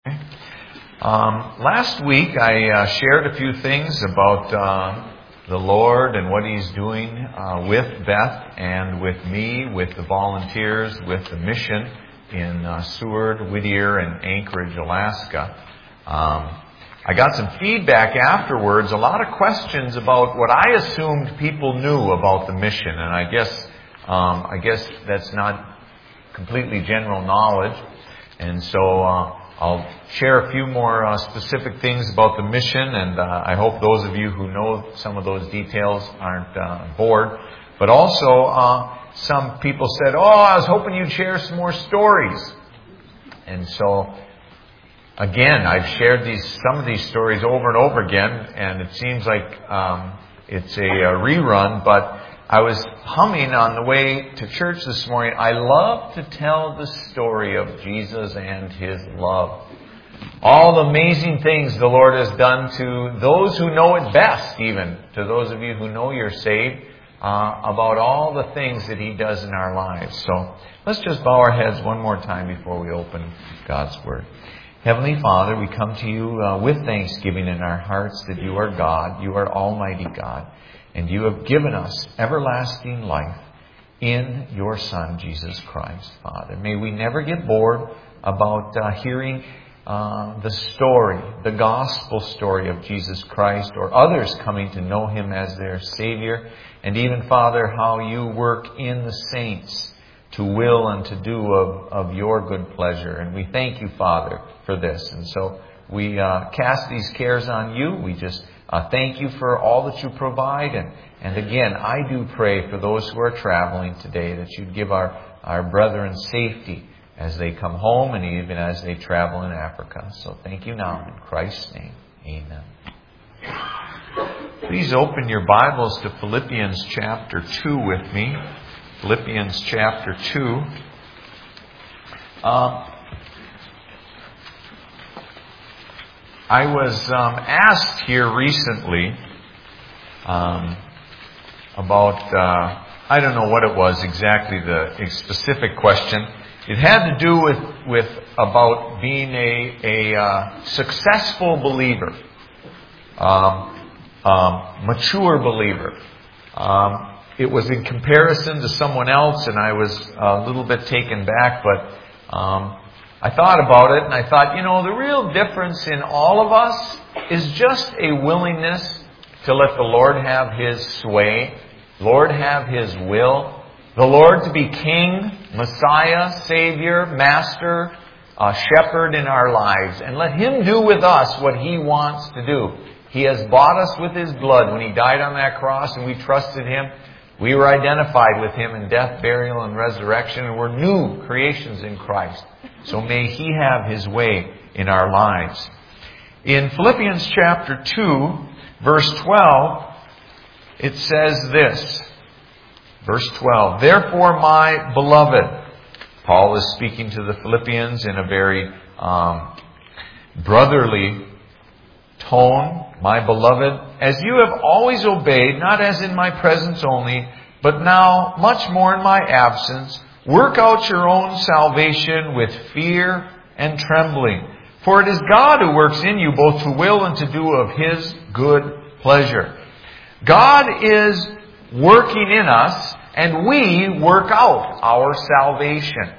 Last week I shared a few things about the Lord and what He's doing with Beth and with me, with the volunteers, with the mission in Seward, Whittier, and Anchorage, Alaska. I got some feedback afterwards, a lot of questions about what I assumed people knew about the mission, and I guess that's not completely general knowledge, and so I'll share a few more specific things about the mission, and I hope those of you who know some of those details aren't bored. But also, some people said, I was hoping you'd share some more stories. And so, again, I've shared some of these stories over and over again, and it seems like it's a rerun, but I was humming on the way to church this morning. I love to tell the story of Jesus and His love. All the amazing things the Lord has done to those who know it best, even to those of you who know you're saved, about all the things that He does in our lives. So let's just bow our heads one more time before we open God's Word. Heavenly Father, we come to you with thanksgiving in our hearts that you are God, you are Almighty God. And you have given us everlasting life in your Son, Jesus Christ, Father. May we never get bored about hearing the story, the gospel story of Jesus Christ, or others coming to know Him as their Savior. And even, Father, how you work in the saints to will and to do of your good pleasure. And we thank you, Father, for this. And so we cast these cares on you. We just thank you for all that you provide. And again, I do pray for those who are traveling today that you'd give our brethren safety as they come home and even as they travel in Africa. So thank you now in Christ's name. Amen. Please open your Bibles to Philippians chapter 2 with me. Philippians chapter 2. I was asked here recently about, I don't know what it was exactly, the specific question. It had to do with about being a successful believer, mature believer. It was in comparison to someone else, and I was a little bit taken back, but I thought about it, and I thought, the real difference in all of us is just a willingness to let the Lord have His sway, Lord have His will, the Lord to be King, Messiah, Savior, Master, Shepherd in our lives, and let Him do with us what He wants to do. He has bought us with His blood. When He died on that cross and we trusted Him, we were identified with Him in death, burial, and resurrection, and we're new creations in Christ. So may He have His way in our lives. In Philippians chapter 2, verse 12, it says this. Verse 12, therefore, my beloved, Paul is speaking to the Philippians in a very brotherly tone. My beloved, as you have always obeyed, not as in my presence only, but now much more in my absence, work out your own salvation with fear and trembling. For it is God who works in you both to will and to do of His good pleasure. God is working in us, and we work out our salvation.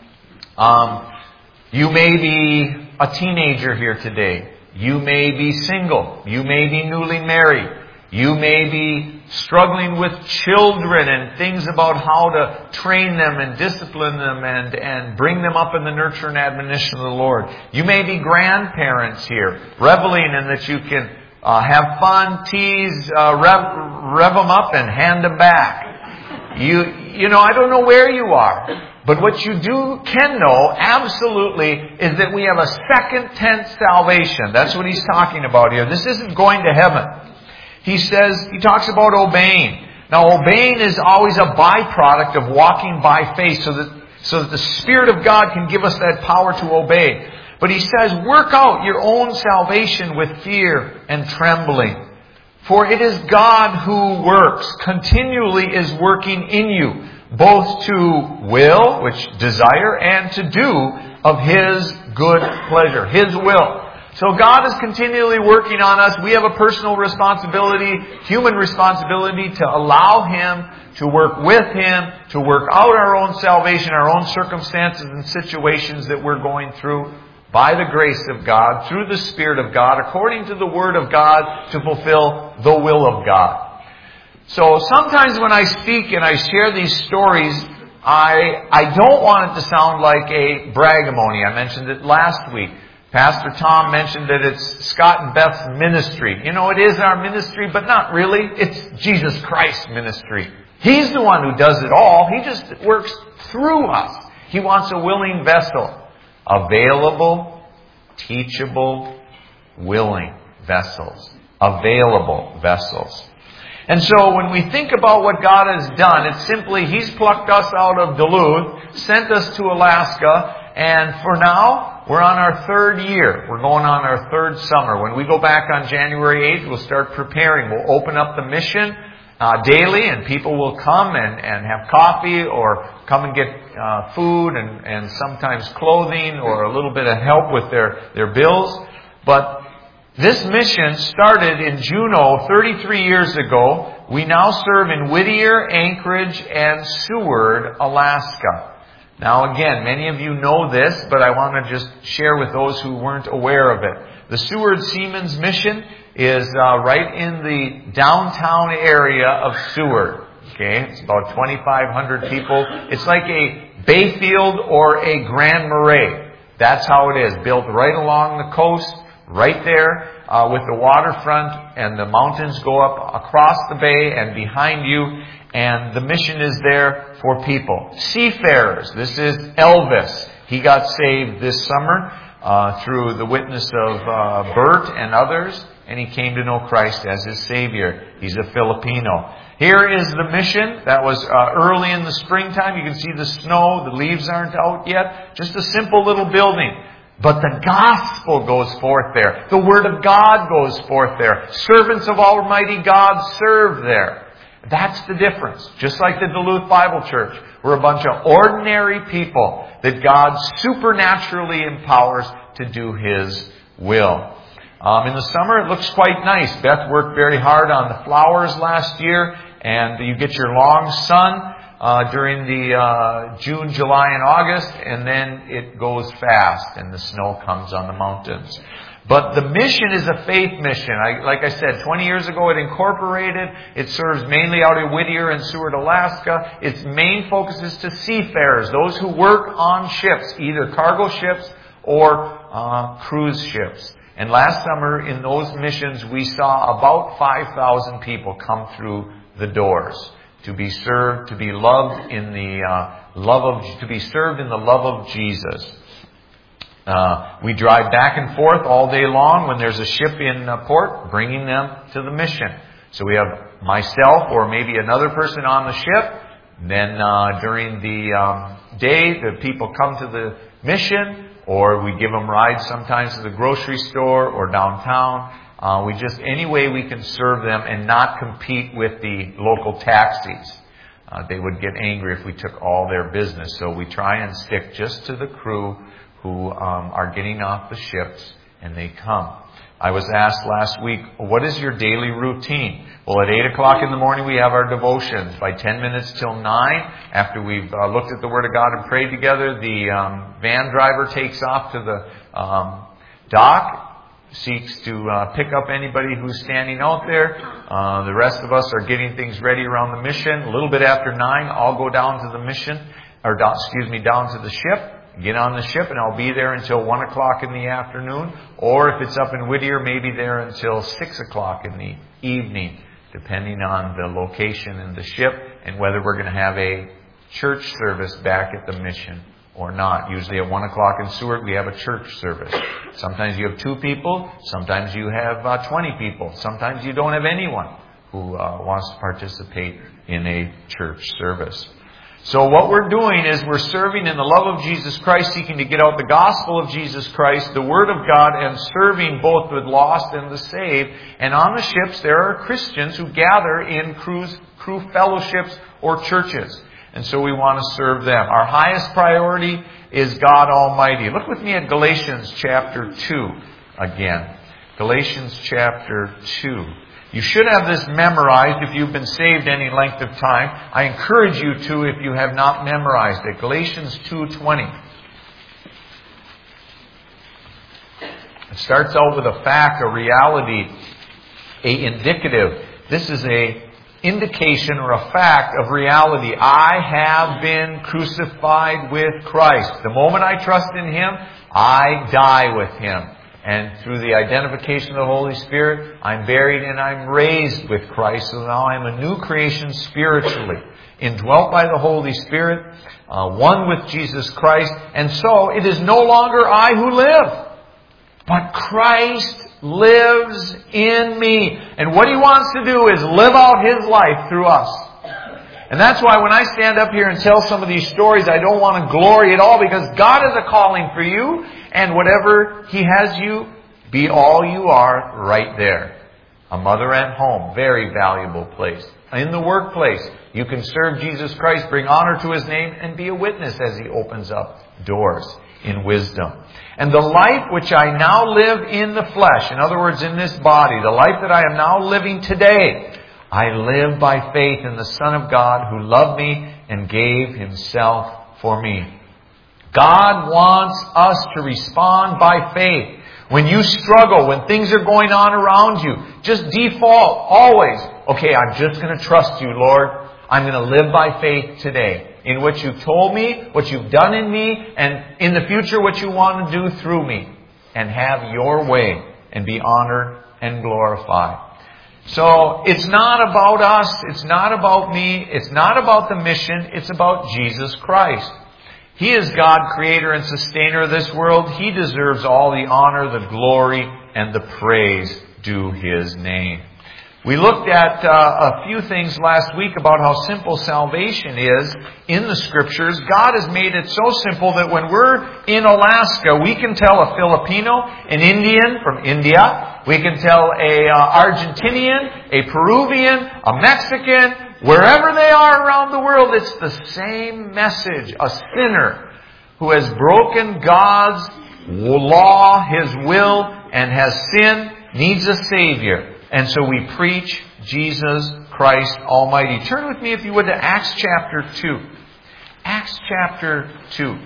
You may be a teenager here today. You may be single. You may be newly married. You may be struggling with children and things about how to train them and discipline them and bring them up in the nurture and admonition of the Lord. You may be grandparents here, reveling in that you can have fun, tease, rev them up and hand them back. I don't know where you are. But what you can know absolutely is that we have a second tense salvation. That's what he's talking about here. This isn't going to heaven. He talks about obeying. Now, obeying is always a byproduct of walking by faith so that the Spirit of God can give us that power to obey. But he says, work out your own salvation with fear and trembling. For it is God who works, continually is working in you, both to will, which desire, and to do of His good pleasure, His will. So God is continually working on us. We have a personal responsibility, human responsibility, to allow Him to work with Him, to work out our own salvation, our own circumstances and situations that we're going through by the grace of God, through the Spirit of God, according to the Word of God, to fulfill the will of God. So sometimes when I speak and I share these stories, I don't want it to sound like a bragamony. I mentioned it last week. Pastor Tom mentioned that it's Scott and Beth's ministry. You know, it is our ministry, but not really. It's Jesus Christ's ministry. He's the one who does it all. He just works through us. He wants a willing vessel. Available, teachable, willing vessels. Available vessels. And so when we think about what God has done, it's simply He's plucked us out of Duluth, sent us to Alaska, and for now, we're on our third year. We're going on our third summer. When we go back on January 8th, we'll start preparing. We'll open up the mission daily, and people will come and have coffee or come and get food and sometimes clothing or a little bit of help with their bills. But this mission started in Juneau 33 years ago. We now serve in Whittier, Anchorage, and Seward, Alaska. Now again, many of you know this, but I want to just share with those who weren't aware of it. The Seward Seamen's Mission is right in the downtown area of Seward. Okay, it's about 2,500 people. It's like a Bayfield or a Grand Marais. That's how it is, built right along the coast, right there with the waterfront, and the mountains go up across the bay and behind you. And the mission is there for people. Seafarers. This is Elvis. He got saved this summer through the witness of Bert and others, and he came to know Christ as his Savior. He's a Filipino. Here is the mission. That was early in the springtime. You can see the snow. The leaves aren't out yet. Just a simple little building. But the gospel goes forth there. The Word of God goes forth there. Servants of Almighty God serve there. That's the difference. Just like the Duluth Bible Church. We're a bunch of ordinary people that God supernaturally empowers to do His will. In the summer, it looks quite nice. Beth worked very hard on the flowers last year, and you get your long sun during the June, July, and August, and then it goes fast, and the snow comes on the mountains. But the mission is a faith mission. Like I said, 20 years ago it incorporated. It serves mainly out of Whittier and Seward, Alaska. Its main focus is to seafarers, those who work on ships, either cargo ships or cruise ships. And last summer in those missions we saw about 5,000 people come through the doors to be served, to be loved in the to be served in the love of Jesus. We drive back and forth all day long when there's a ship in port, bringing them to the mission. So we have myself or maybe another person on the ship. Then during the day, the people come to the mission, or we give them rides sometimes to the grocery store or downtown. Any way we can serve them and not compete with the local taxis. They would get angry if we took all their business. So we try and stick just to the crew who are getting off the ships, and they come. I was asked last week, what is your daily routine? Well, at 8 o'clock in the morning we have our devotions. By 10 minutes till 9, after we've looked at the Word of God and prayed together, the van driver takes off to the dock, seeks to pick up anybody who's standing out there. The rest of us are getting things ready around the mission. A little bit after 9, I'll go down to the mission, down to the ship. Get on the ship, and I'll be there until 1 o'clock in the afternoon. Or if it's up in Whittier, maybe there until 6 o'clock in the evening, depending on the location in the ship and whether we're going to have a church service back at the mission or not. Usually at 1 o'clock in Seward, we have a church service. Sometimes you have 2 people. Sometimes you have 20 people. Sometimes you don't have anyone who wants to participate in a church service. So what we're doing is we're serving in the love of Jesus Christ, seeking to get out the gospel of Jesus Christ, the Word of God, and serving both the lost and the saved. And on the ships there are Christians who gather in crew fellowships or churches. And so we want to serve them. Our highest priority is God Almighty. Look with me at Galatians chapter 2 again. Galatians chapter 2. You should have this memorized if you've been saved any length of time. I encourage you to if you have not memorized it. Galatians 2:20. It starts out with a fact, a reality, a indicative. This is a indication or a fact of reality. I have been crucified with Christ. The moment I trust in Him, I die with Him. And through the identification of the Holy Spirit, I'm buried and I'm raised with Christ. So now I'm a new creation spiritually, indwelt by the Holy Spirit, one with Jesus Christ. And so it is no longer I who live, but Christ lives in me. And what He wants to do is live out His life through us. And that's why when I stand up here and tell some of these stories, I don't want to glory at all, because God has a calling for you, and whatever He has you, be all you are right there. A mother at home, very valuable place. In the workplace, you can serve Jesus Christ, bring honor to His name, and be a witness as He opens up doors in wisdom. And the life which I now live in the flesh, in other words, in this body, the life that I am now living today, I live by faith in the Son of God who loved me and gave Himself for me. God wants us to respond by faith. When you struggle, when things are going on around you, just default always, okay, I'm just going to trust You, Lord. I'm going to live by faith today in what You've told me, what You've done in me, and in the future what You want to do through me. And have Your way and be honored and glorified. So it's not about us. It's not about me. It's not about the mission. It's about Jesus Christ. He is God, creator and sustainer of this world. He deserves all the honor, the glory, and the praise due His name. We looked at a few things last week about how simple salvation is in the Scriptures. God has made it so simple that when we're in Alaska, we can tell a Filipino, an Indian from India, we can tell a Argentinian, a Peruvian, a Mexican, wherever they are around the world, it's the same message. A sinner who has broken God's law, His will, and has sinned, needs a Savior. And so we preach Jesus Christ Almighty. Turn with me, if you would, to Acts chapter 2. Acts chapter 2.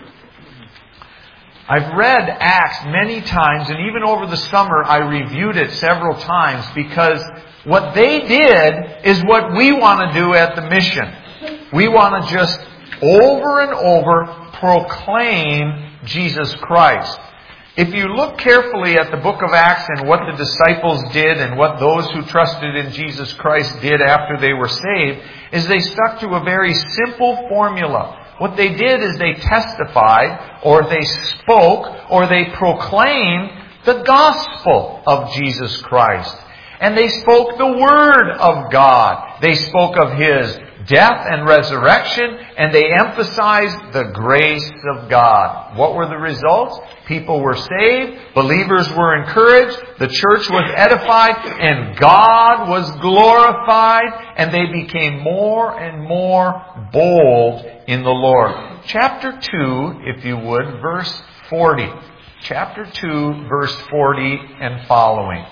I've read Acts many times, and even over the summer I reviewed it several times, because what they did is what we want to do at the mission. We want to just over and over proclaim Jesus Christ. If you look carefully at the book of Acts and what the disciples did and what those who trusted in Jesus Christ did after they were saved, is they stuck to a very simple formula. What they did is they testified, or they spoke, or they proclaimed the gospel of Jesus Christ. And they spoke the Word of God. They spoke of His death and resurrection, and they emphasized the grace of God. What were the results? People were saved, believers were encouraged, the church was edified, and God was glorified, and they became more and more bold in the Lord. Chapter 2, if you would, verse 40. Chapter 2, verse 40 and following.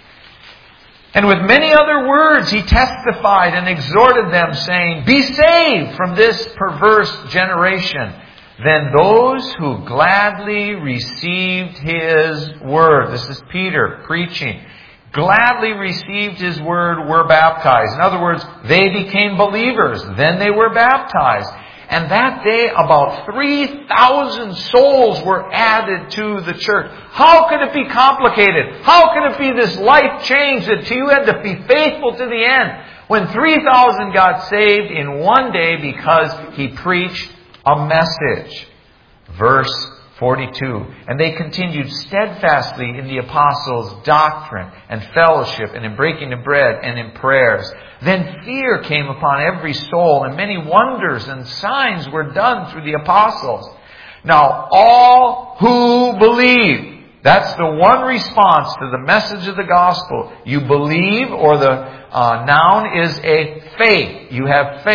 And with many other words He testified and exhorted them, saying, Be saved from this perverse generation. Then those who gladly received His word, this is Peter preaching, gladly received His word were baptized. In other words, they became believers. Then they were baptized. And that day, about 3,000 souls were added to the church. How could it be complicated? How could it be this life change that you had to be faithful to the end? When 3,000 got saved in one day because he preached a message. Verse 42. And they continued steadfastly in the apostles' doctrine and fellowship and in breaking of bread and in prayers. Then fear came upon every soul, and many wonders and signs were done through the apostles. Now all who believe, that's the one response to the message of the gospel. You believe, or the noun is a faith. You have faith.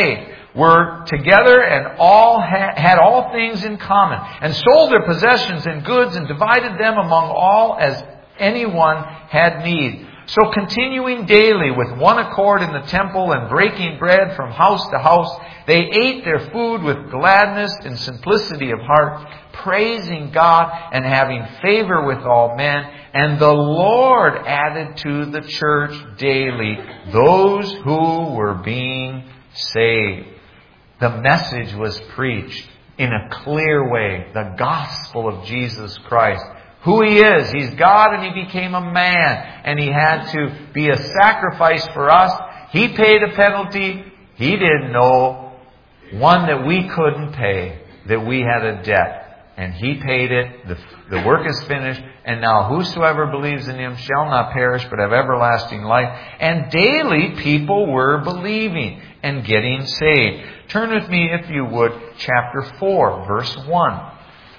were together and all had all things in common, and sold their possessions and goods and divided them among all as anyone had need. So continuing daily with one accord in the temple and breaking bread from house to house, they ate their food with gladness and simplicity of heart, praising God and having favor with all men. And the Lord added to the church daily those who were being saved. The message was preached in a clear way, the gospel of Jesus Christ. Who He is. He's God and He became a man. And He had to be a sacrifice for us. He paid a penalty He didn't know. One that we couldn't pay. That we had a debt. And He paid it. The work is finished. And now whosoever believes in Him shall not perish but have everlasting life. And daily people were believing and getting saved. Turn with me, if you would, chapter 4, verse 1.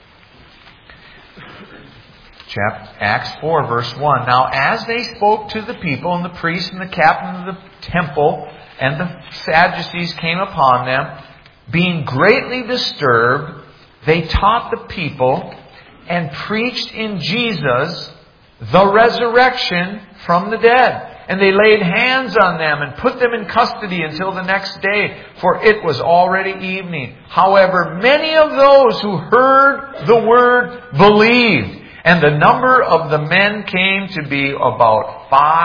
Acts 4, verse 1. Now, as they spoke to the people, and the priests and the captain of the temple and the Sadducees came upon them, being greatly disturbed, they taught the people and preached in Jesus the resurrection from the dead. And they laid hands on them and put them in custody until the next day, for it was already evening. However, many of those who heard the word believed. And the number of the men came to be about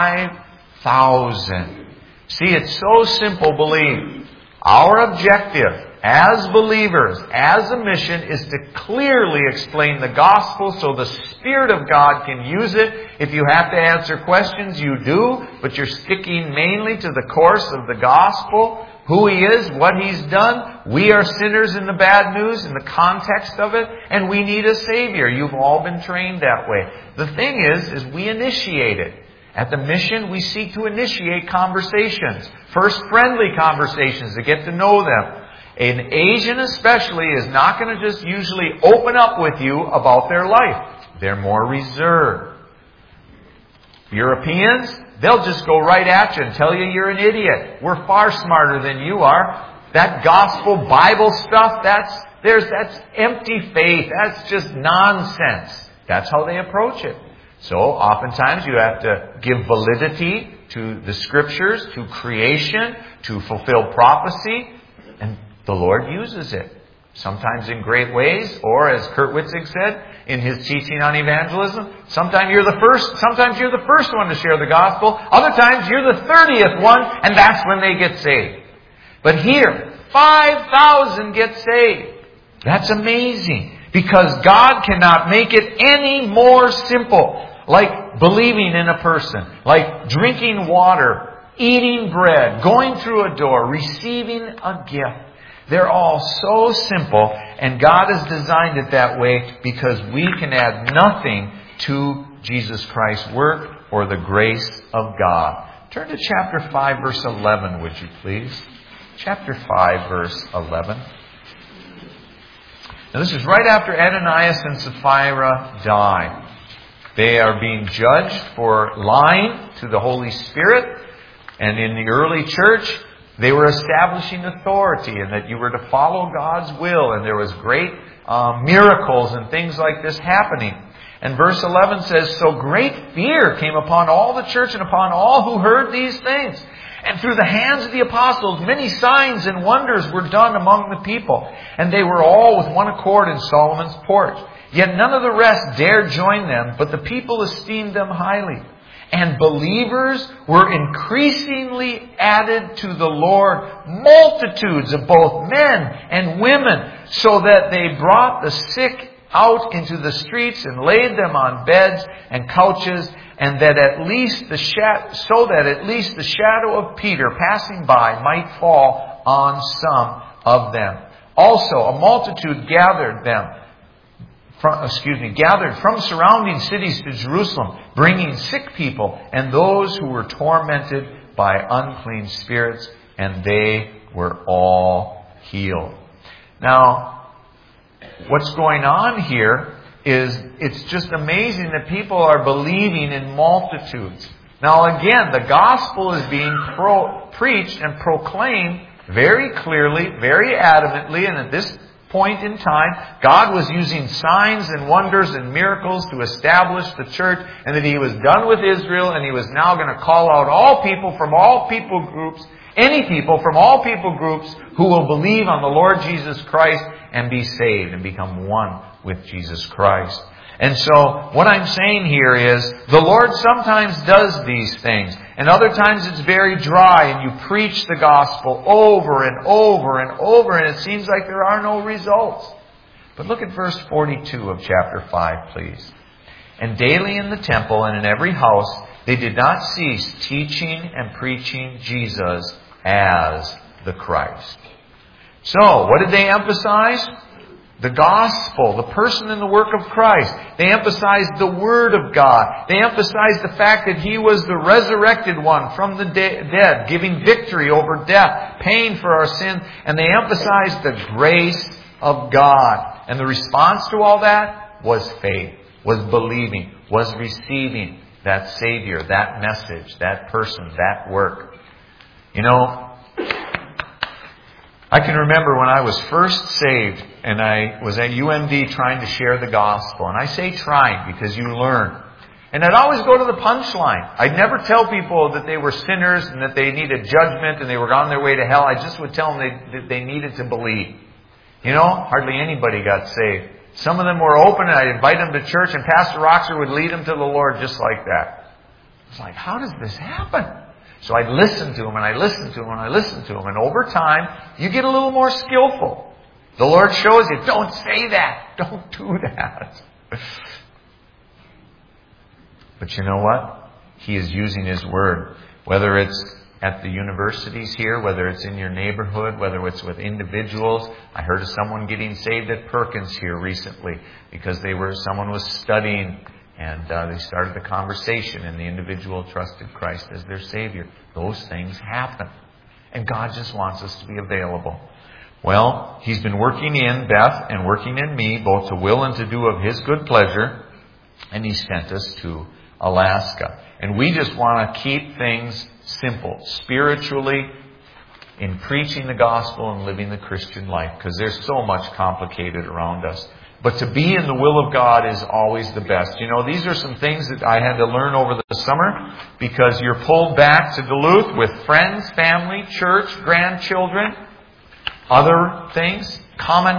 5,000. See, it's so simple, believe. Our objective as believers, as a mission, is to clearly explain the gospel so the Spirit of God can use it. If you have to answer questions, you do, but you're sticking mainly to the course of the gospel. Who He is, what He's done. We are sinners in the bad news, in the context of it, and we need a Savior. You've all been trained that way. The thing is we initiate it. At the mission, we seek to initiate conversations. First, friendly conversations to get to know them. An Asian especially is not going to just usually open up with you about their life. They're more reserved. Europeans, they'll just go right at you and tell you you're an idiot. We're far smarter than you are. That gospel Bible stuff, that's empty faith. That's just nonsense. That's how they approach it. So oftentimes you have to give validity to the Scriptures, to creation, to fulfill prophecy, and the Lord uses it. Sometimes in great ways, or as Kurt Witzig said in his teaching on evangelism, sometimes you're the first one to share the gospel. Other times you're the 30th one, and that's when they get saved. But here, 5,000 get saved. That's amazing, because God cannot make it any more simple. Like believing in a person, like drinking water, eating bread, going through a door, receiving a gift. They're all so simple, and God has designed it that way because we can add nothing to Jesus Christ's work or the grace of God. Turn to chapter 5, verse 11, would you please? Chapter 5, verse 11. Now this is right after Ananias and Sapphira died. They are being judged for lying to the Holy Spirit, and in the early church, they were establishing authority and that you were to follow God's will. And there was great miracles and things like this happening. And verse 11 says, so great fear came upon all the church and upon all who heard these things. And through the hands of the apostles, many signs and wonders were done among the people. And they were all with one accord in Solomon's porch. Yet none of the rest dared join them, but the people esteemed them highly. And believers were increasingly added to the Lord, multitudes of both men and women, so that they brought the sick out into the streets and laid them on beds and couches, and that at least the shadow of Peter passing by might fall on some of them. Also, a multitude gathered from surrounding cities to Jerusalem, bringing sick people and those who were tormented by unclean spirits, and they were all healed. Now, what's going on here is it's just amazing that people are believing in multitudes. Now again, the gospel is being preached and proclaimed very clearly, very adamantly, and at this point in time, God was using signs and wonders and miracles to establish the church, and that He was done with Israel, and He was now going to call out all people from all people groups, any people from all people groups who will believe on the Lord Jesus Christ and be saved and become one with Jesus Christ. And so, what I'm saying here is, the Lord sometimes does these things, and other times it's very dry, and you preach the gospel over and over and over, and it seems like there are no results. But look at verse 42 of chapter 5, please. And daily in the temple and in every house, they did not cease teaching and preaching Jesus as the Christ. So, what did they emphasize? The gospel, the person and the work of Christ. They emphasized the Word of God. They emphasized the fact that He was the resurrected one from the dead, giving victory over death, paying for our sins. And they emphasized the grace of God. And the response to all that was faith, was believing, was receiving that Savior, that message, that person, that work. You know, I can remember when I was first saved and I was at UMD trying to share the gospel. And I say trying because you learn. And I'd always go to the punchline. I'd never tell people that they were sinners and that they needed judgment and they were on their way to hell. I just would tell them that they needed to believe. You know, hardly anybody got saved. Some of them were open and I'd invite them to church and Pastor Roxer would lead them to the Lord just like that. It's like, how does this happen? So I'd listen to him, and I listened to him, and I listened to him. And over time, you get a little more skillful. The Lord shows you, don't say that. Don't do that. But you know what? He is using His Word. Whether it's at the universities here, whether it's in your neighborhood, whether it's with individuals. I heard of someone getting saved at Perkins here recently because someone was studying. And they started the conversation and the individual trusted Christ as their Savior. Those things happen. And God just wants us to be available. Well, He's been working in Beth and working in me, both to will and to do of His good pleasure. And He sent us to Alaska. And we just want to keep things simple, spiritually, in preaching the gospel and living the Christian life. Because there's so much complicated around us. But to be in the will of God is always the best. You know, these are some things that I had to learn over the summer because you're pulled back to Duluth with friends, family, church, grandchildren, other things, common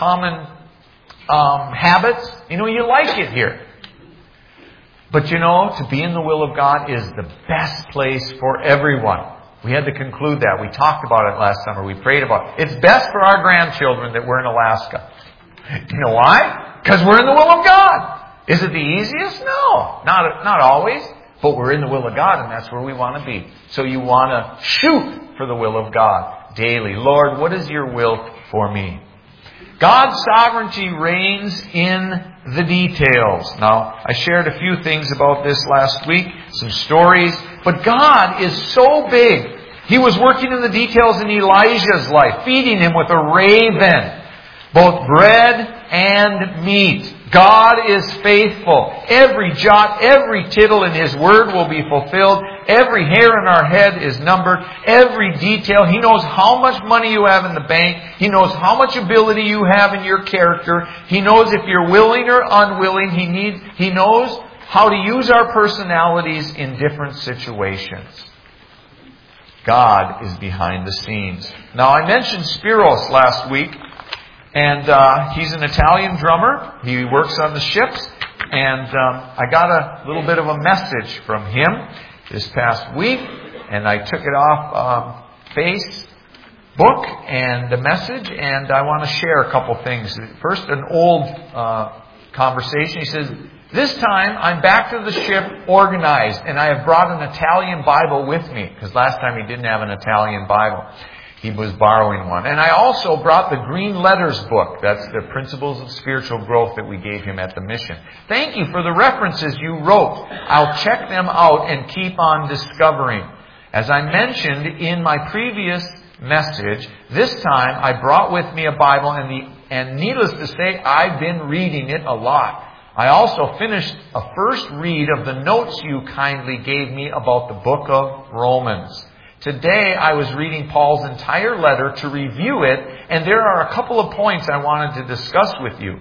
habits. You know, you like it here. But you know, to be in the will of God is the best place for everyone. We had to conclude that. We talked about it last summer. We prayed about it. It's best for our grandchildren that we're in Alaska. You know why? Because we're in the will of God. Is it the easiest? No. Not always. But we're in the will of God, and that's where we want to be. So you want to shoot for the will of God daily. Lord, what is your will for me? God's sovereignty reigns in the details. Now, I shared a few things about this last week, some stories. But God is so big. He was working in the details in Elijah's life, feeding him with a raven. Both bread and meat. God is faithful. Every jot, every tittle in His Word will be fulfilled. Every hair in our head is numbered. Every detail. He knows how much money you have in the bank. He knows how much ability you have in your character. He knows if you're willing or unwilling. He knows how to use our personalities in different situations. God is behind the scenes. Now, I mentioned Spiros last week. And he's an Italian drummer. He works on the ships. And I got a little bit of a message from him this past week. And I took it off Facebook and the message. And I want to share a couple things. First, an old conversation. He says, this time I'm back to the ship organized. And I have brought an Italian Bible with me. Because last time he didn't have an Italian Bible. He was borrowing one. And I also brought the Green Letters book. That's the Principles of Spiritual Growth that we gave him at the mission. Thank you for the references you wrote. I'll check them out and keep on discovering. As I mentioned in my previous message, this time I brought with me a Bible and needless to say, I've been reading it a lot. I also finished a first read of the notes you kindly gave me about the book of Romans. Today I was reading Paul's entire letter to review it, and there are a couple of points I wanted to discuss with you.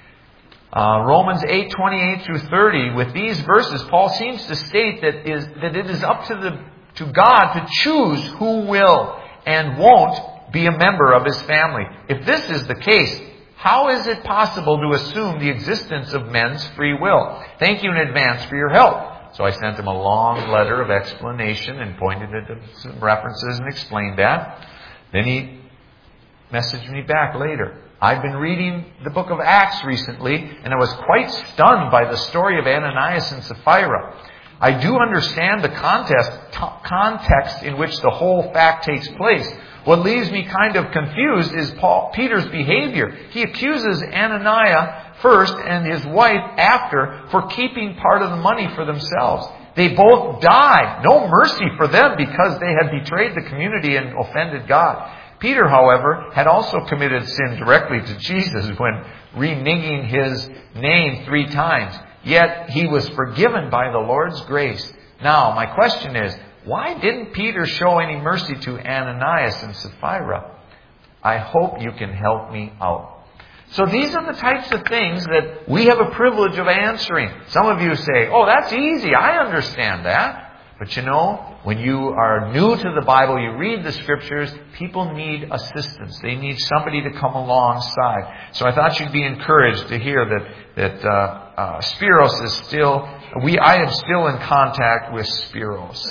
Romans 8:28 through 30, with these verses, Paul seems to state that it is up to God to choose who will and won't be a member of His family. If this is the case, how is it possible to assume the existence of men's free will? Thank you in advance for your help. So I sent him a long letter of explanation and pointed to some references and explained that. Then he messaged me back later. I've been reading the book of Acts recently, and I was quite stunned by the story of Ananias and Sapphira. I do understand the context in which the whole fact takes place. What leaves me kind of confused is Peter's behavior. He accuses Ananias first and his wife after for keeping part of the money for themselves. They both died. No mercy for them because they had betrayed the community and offended God. Peter, however, had also committed sin directly to Jesus when reneging His name 3 times. Yet he was forgiven by the Lord's grace. Now, my question is, why didn't Peter show any mercy to Ananias and Sapphira? I hope you can help me out. So these are the types of things that we have a privilege of answering. Some of you say, oh, that's easy. I understand that. But you know, when you are new to the Bible, you read the Scriptures, people need assistance. They need somebody to come alongside. So I thought you'd be encouraged to hear that Spiros is still, I am still in contact with Spiros.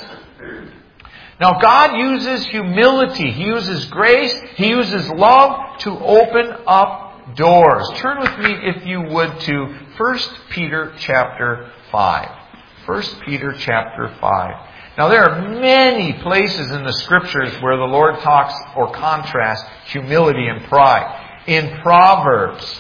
Now God uses humility, He uses grace, He uses love to open up doors. Turn with me, if you would, to 1 Peter chapter 5. 1 Peter chapter 5. Now there are many places in the Scriptures where the Lord talks or contrasts humility and pride. In Proverbs,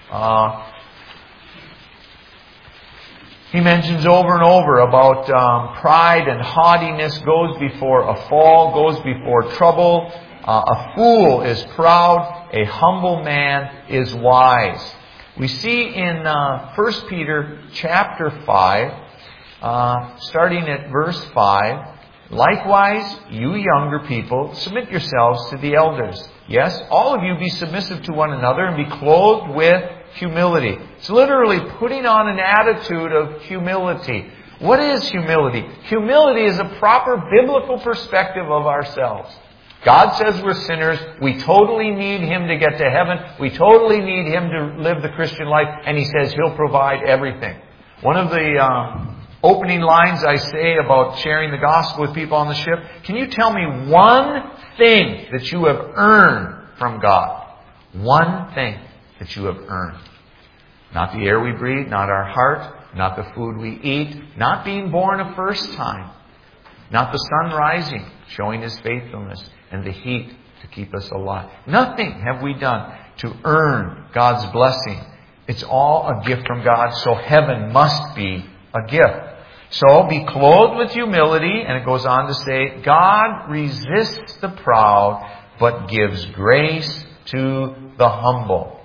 He mentions over and over about pride and haughtiness goes before a fall, goes before trouble. A fool is proud, a humble man is wise. We see in 1 Peter chapter 5, starting at verse 5, likewise, you younger people, submit yourselves to the elders. Yes, all of you be submissive to one another and be clothed with humility. It's literally putting on an attitude of humility. What is humility? Humility is a proper biblical perspective of ourselves. God says we're sinners. We totally need Him to get to heaven. We totally need Him to live the Christian life. And He says He'll provide everything. One of the opening lines I say about sharing the gospel with people on the ship, can you tell me one thing that you have earned from God? One thing that you have earned. Not the air we breathe, not our heart, not the food we eat, not being born a first time, not the sun rising, showing His faithfulness, and the heat to keep us alive. Nothing have we done to earn God's blessing. It's all a gift from God, so heaven must be a gift. So be clothed with humility, and it goes on to say, God resists the proud, but gives grace to the humble.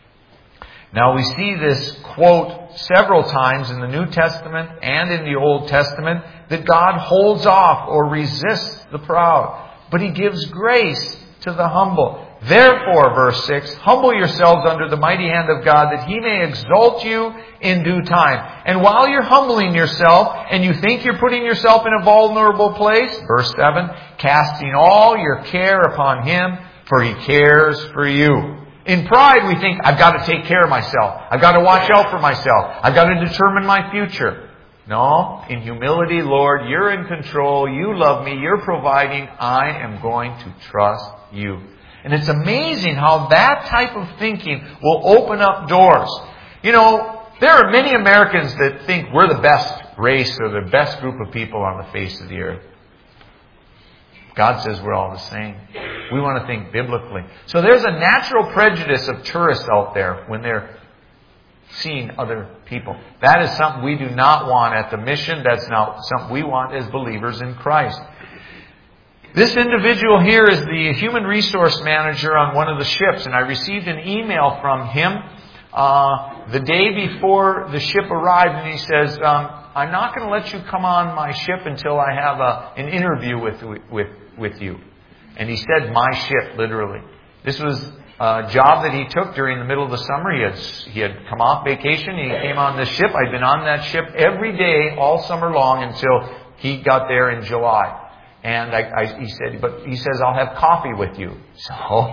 Now we see this quote several times in the New Testament and in the Old Testament, that God holds off or resists the proud, but He gives grace to the humble. Therefore, verse 6, humble yourselves under the mighty hand of God, that He may exalt you in due time. And while you're humbling yourself, and you think you're putting yourself in a vulnerable place, verse 7, casting all your care upon Him, for He cares for you. In pride, we think, I've got to take care of myself. I've got to watch out for myself. I've got to determine my future. No, in humility, Lord, you're in control. You love me. You're providing. I am going to trust you. And it's amazing how that type of thinking will open up doors. You know, there are many Americans that think we're the best race or the best group of people on the face of the earth. God says we're all the same. We want to think biblically. So there's a natural prejudice of tourists out there when they're seeing other people. That is something we do not want at the mission. That's not something we want as believers in Christ. This individual here is the human resource manager on one of the ships, and I received an email from him the day before the ship arrived, and he says, I'm not going to let you come on my ship until I have an interview with you. And he said, my ship, literally. This was a job that he took during the middle of the summer. He had come off vacation. He came on this ship. I'd been on that ship every day all summer long until he got there in July. And he says, I'll have coffee with you. So,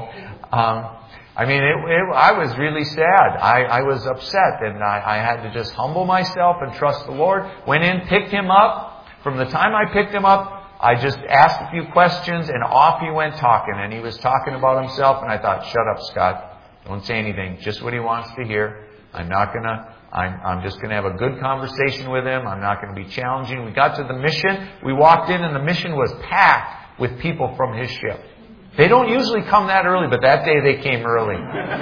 I was really sad. I was upset, and I had to just humble myself and trust the Lord. Went in, picked him up. From the time I picked him up, I just asked a few questions, and off he went talking. And he was talking about himself, and I thought, shut up, Scott. Don't say anything. Just what he wants to hear. I'm just going to have a good conversation with him. I'm not going to be challenging. We got to the mission. We walked in, and the mission was packed with people from his ship. They don't usually come that early, but that day they came early.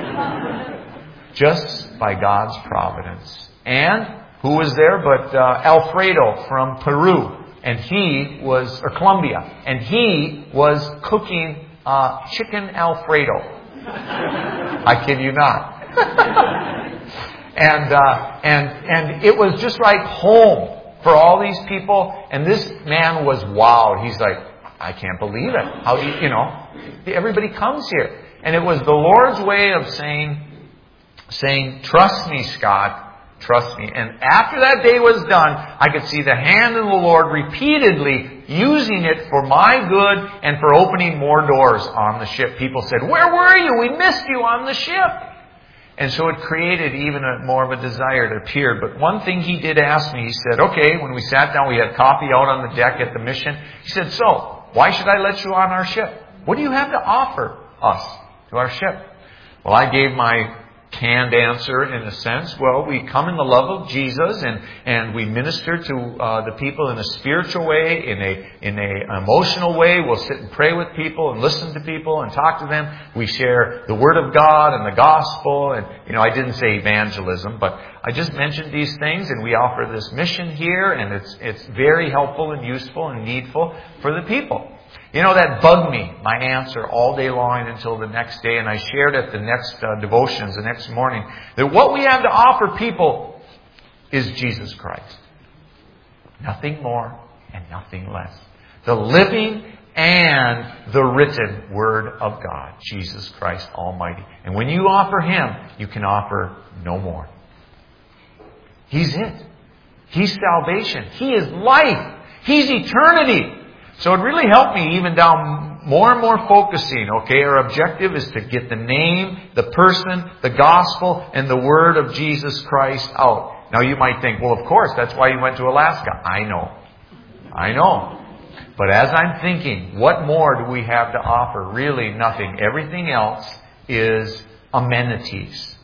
Just by God's providence. And who was there but Alfredo from Peru. And Colombia. And he was cooking chicken Alfredo. I kid you not. And it was just like home for all these people. And this man was wowed. He's like, I can't believe it. How do you, everybody comes here. And it was the Lord's way of saying, trust me, Scott. Trust me. And after that day was done, I could see the hand of the Lord repeatedly using it for my good and for opening more doors on the ship. People said, where were you? We missed you on the ship. And so it created even more of a desire to appear. But one thing he did ask me, he said, okay, when we sat down, we had coffee out on the deck at the mission. He said, so, why should I let you on our ship? What do you have to offer us to our ship? Well, I gave my canned answer in a sense. Well, we come in the love of Jesus and we minister to the people in a spiritual way, in a emotional way. We'll sit and pray with people and listen to people and talk to them. We share the Word of God and the gospel. And, I didn't say evangelism, but I just mentioned these things, and we offer this mission here, and it's very helpful and useful and needful for the people. That bugged me, my answer, all day long until the next day. And I shared at the next devotions the next morning that what we have to offer people is Jesus Christ. Nothing more and nothing less. The living and the written Word of God, Jesus Christ Almighty. And when you offer Him, you can offer no more. He's it. He's salvation. He is life. He's eternity. So it really helped me even down more and more focusing. Okay, our objective is to get the name, the person, the gospel, and the Word of Jesus Christ out. Now you might think, well, of course, that's why you went to Alaska. I know. But as I'm thinking, what more do we have to offer? Really nothing. Everything else is amenities.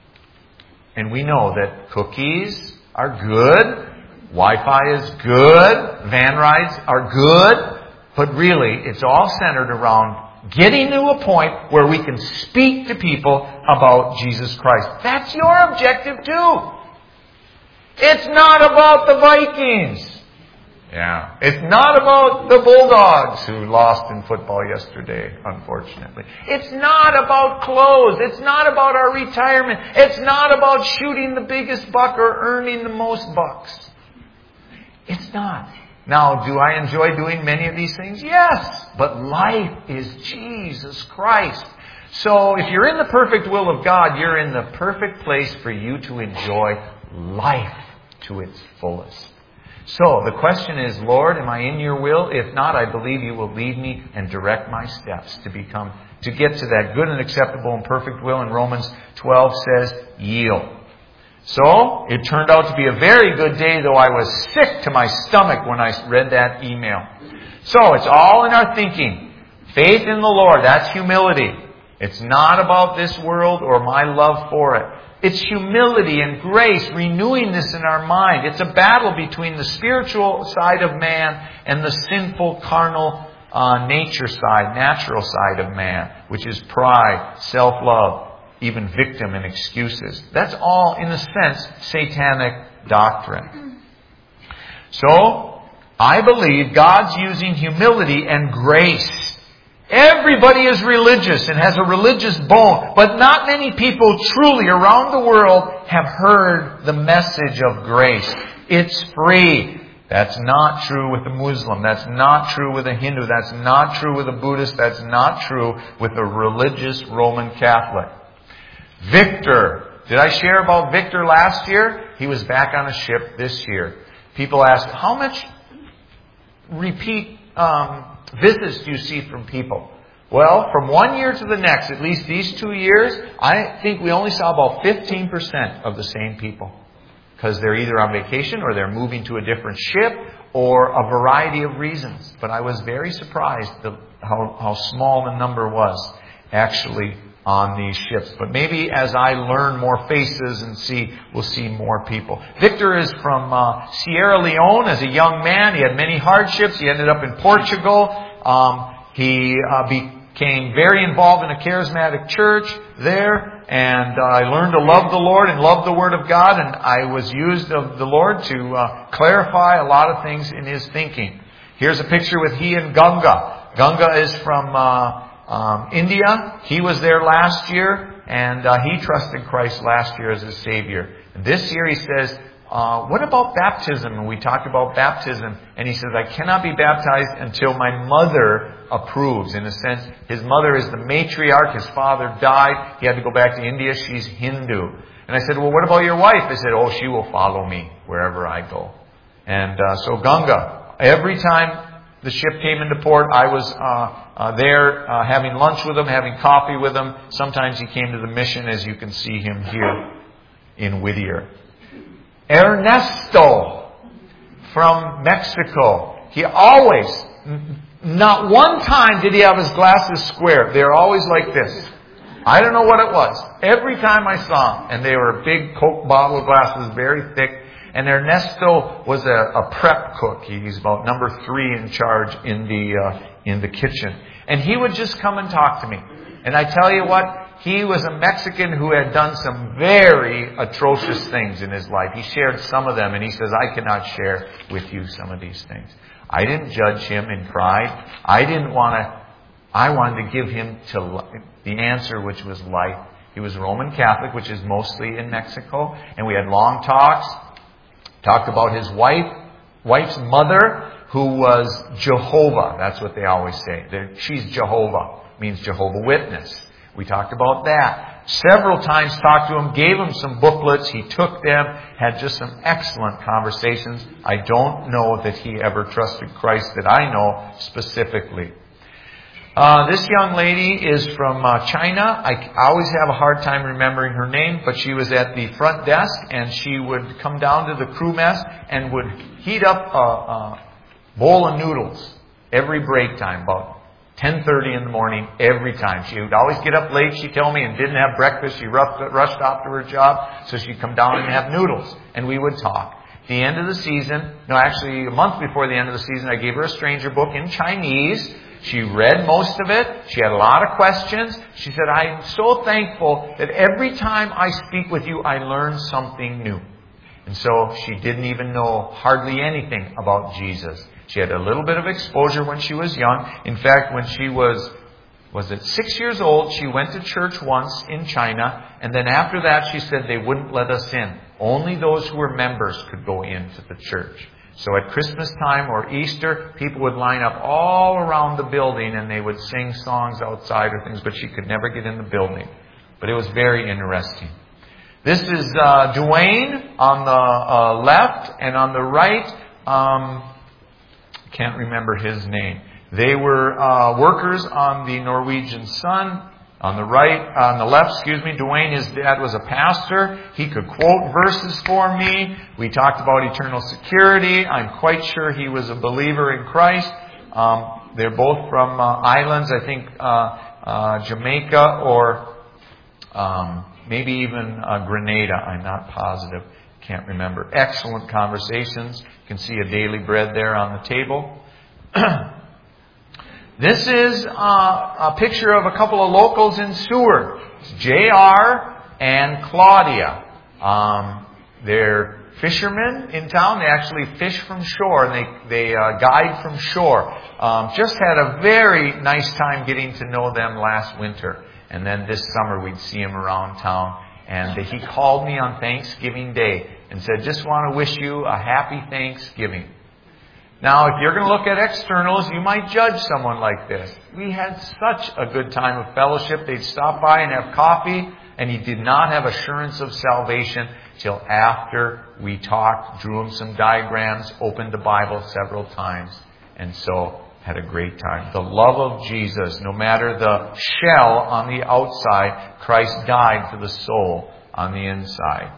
And we know that cookies are good. Wi-Fi is good. Van rides are good. But really, it's all centered around getting to a point where we can speak to people about Jesus Christ. That's your objective too. It's not about the Vikings. Yeah. It's not about the Bulldogs who lost in football yesterday, unfortunately. It's not about clothes. It's not about our retirement. It's not about shooting the biggest buck or earning the most bucks. It's not. Now, do I enjoy doing many of these things? Yes. But life is Jesus Christ. So if you're in the perfect will of God, you're in the perfect place for you to enjoy life to its fullest. So the question is, Lord, am I in your will? If not, I believe you will lead me and direct my steps to get to that good and acceptable and perfect will. And Romans 12 says, yield. So, it turned out to be a very good day, though I was sick to my stomach when I read that email. So, it's all in our thinking. Faith in the Lord, that's humility. It's not about this world or my love for it. It's humility and grace, renewing this in our mind. It's a battle between the spiritual side of man and the sinful, carnal, natural side of man, which is pride, self-love, even victim and excuses. That's all, in a sense, satanic doctrine. So, I believe God's using humility and grace. Everybody is religious and has a religious bone, but not many people truly around the world have heard the message of grace. It's free. That's not true with a Muslim. That's not true with a Hindu. That's not true with a Buddhist. That's not true with a religious Roman Catholic. Victor. Did I share about Victor last year? He was back on a ship this year. People ask, how much repeat visits do you see from people? Well, from one year to the next, at least these 2 years, I think we only saw about 15% of the same people. Because they're either on vacation or they're moving to a different ship or a variety of reasons. But I was very surprised how small the number was actually on these ships. But maybe as I learn more faces and we'll see more people. Victor is from Sierra Leone as a young man. He had many hardships. He ended up in Portugal. He became very involved in a charismatic church there. And I learned to love the Lord and love the Word of God. And I was used of the Lord to clarify a lot of things in his thinking. Here's a picture with he and Ganga. Ganga is from India. He was there last year. And he trusted Christ last year as his Savior. This year he says, what about baptism? And we talked about baptism. And he says, I cannot be baptized until my mother approves. In a sense, his mother is the matriarch. His father died. He had to go back to India. She's Hindu. And I said, well, what about your wife? They said, oh, she will follow me wherever I go. And so Ganga, every time the ship came into port, I was there having lunch with him, having coffee with him. Sometimes he came to the mission, as you can see him here in Whittier. Ernesto from Mexico. He always, not one time did he have his glasses square. They're always like this. I don't know what it was. Every time I saw him, and they were big Coke bottle glasses, very thick. And Ernesto was a prep cook. He's about number 3 in charge in the kitchen. And he would just come and talk to me. And I tell you what, he was a Mexican who had done some very atrocious things in his life. He shared some of them, and he says, I cannot share with you some of these things. I didn't judge him in pride. I wanted to give him the answer, which was life. He was Roman Catholic, which is mostly in Mexico. And we had long talks. Talked about his wife's mother, who was Jehovah. That's what they always say. She's Jehovah. Means Jehovah Witness. We talked about that. Several times talked to him, gave him some booklets. He took them, had just some excellent conversations. I don't know that he ever trusted Christ that I know specifically. This young lady is from China. I always have a hard time remembering her name, but she was at the front desk, and she would come down to the crew mess and would heat up a bowl of noodles every break time, about 10:30 in the morning every time. She would always get up late, she'd tell me, and didn't have breakfast. She rushed off to her job, so she'd come down and have noodles, and we would talk. At the end of the season, actually a month before the end of the season, I gave her a stranger book in Chinese. She read most of it. She had a lot of questions. She said, I'm so thankful that every time I speak with you, I learn something new. And so she didn't even know hardly anything about Jesus. She had a little bit of exposure when she was young. In fact, when she was 6 years old, she went to church once in China. And then after that, she said they wouldn't let us in. Only those who were members could go into the church. So at Christmas time or Easter, people would line up all around the building and they would sing songs outside or things, but she could never get in the building. But it was very interesting. This is Dwayne on the left, and on the right, can't remember his name. They were workers on the Norwegian Sun. On the left, Dwayne, his dad was a pastor. He could quote verses for me. We talked about eternal security. I'm quite sure he was a believer in Christ. They're both from islands, I think Jamaica or maybe even Grenada. I'm not positive. Can't remember. Excellent conversations. You can see a daily bread there on the table. This is a picture of a couple of locals in Seward. It's J.R. and Claudia. They're fishermen in town. They actually fish from shore, and they guide from shore. Just had a very nice time getting to know them last winter. And then this summer we'd see them around town. And he called me on Thanksgiving Day and said, just want to wish you a happy Thanksgiving. Now, if you're going to look at externals, you might judge someone like this. We had such a good time of fellowship. They'd stop by and have coffee, and he did not have assurance of salvation till after we talked, drew him some diagrams, opened the Bible several times, and so had a great time. The love of Jesus, no matter the shell on the outside, Christ died for the soul on the inside.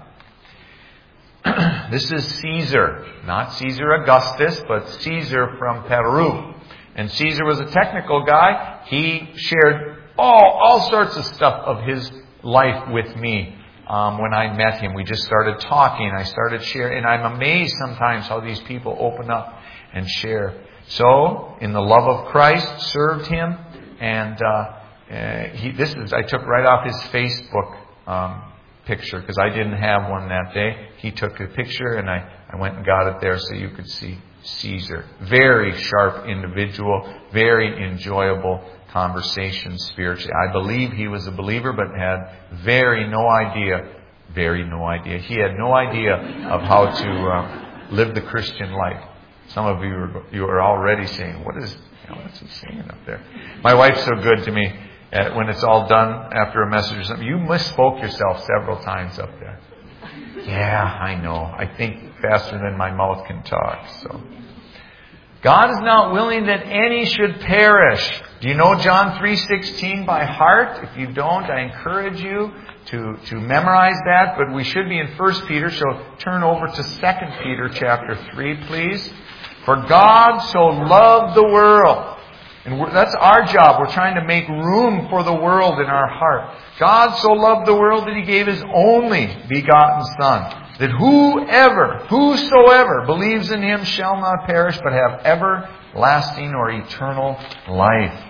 This is Caesar, not Caesar Augustus, but Caesar from Peru. And Caesar was a technical guy. He shared all sorts of stuff of his life with me. When I met him, we just started talking. I started sharing, and I'm amazed sometimes how these people open up and share. So, in the love of Christ, served him, and I took right off his Facebook picture because I didn't have one that day. He took a picture, and I went and got it there so you could see Caesar. Very sharp individual, very enjoyable conversation spiritually. I believe he was a believer, but had very no idea. He had no idea of how to live the Christian life. Some of you are already saying, what's he saying up there? My wife's so good to me. When it's all done after a message or something, you misspoke yourself several times up there. Yeah, I know. I think faster than my mouth can talk. So, God is not willing that any should perish. Do you know John 3:16 by heart? If you don't, I encourage you to memorize that. But we should be in 1 Peter, so turn over to 2 Peter chapter 3, please. For God so loved the world. And that's our job. We're trying to make room for the world in our heart. God so loved the world that He gave His only begotten Son, that whosoever believes in Him shall not perish, but have everlasting or eternal life.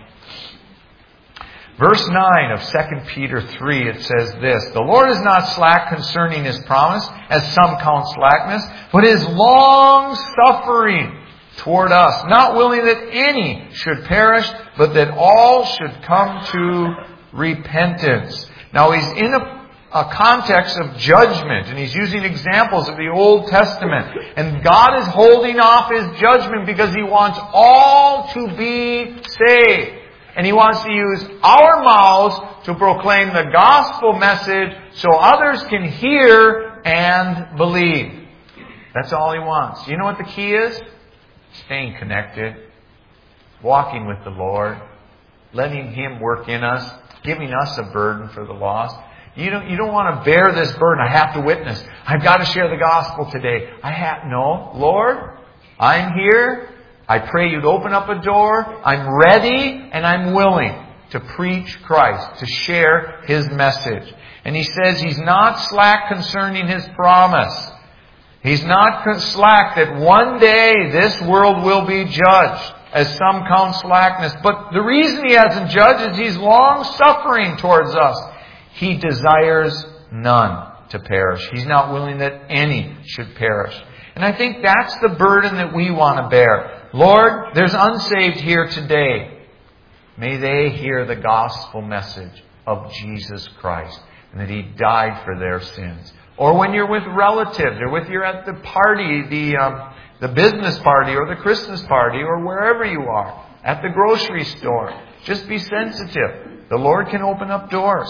Verse 9 of 2 Peter 3, it says this, the Lord is not slack concerning His promise, as some count slackness, but is long-suffering toward us, not willing that any should perish, but that all should come to repentance. Now he's in a context of judgment, and he's using examples of the Old Testament. And God is holding off His judgment because He wants all to be saved. And He wants to use our mouths to proclaim the gospel message so others can hear and believe. That's all He wants. You know what the key is? Staying connected, walking with the Lord, letting Him work in us, giving us a burden for the lost. You don't want to bear this burden. I have to witness. I've got to share the gospel today. No, Lord, I'm here. I pray You'd open up a door. I'm ready and I'm willing to preach Christ, to share His message. And He says He's not slack concerning His promise. He's not slack that one day this world will be judged, as some count slackness. But the reason He hasn't judged is He's long-suffering towards us. He desires none to perish. He's not willing that any should perish. And I think that's the burden that we want to bear. Lord, there's unsaved here today. May they hear the gospel message of Jesus Christ and that He died for their sins. Or when you're with relatives, or you're at the party, the business party, or the Christmas party, or wherever you are, at the grocery store. Just be sensitive. The Lord can open up doors.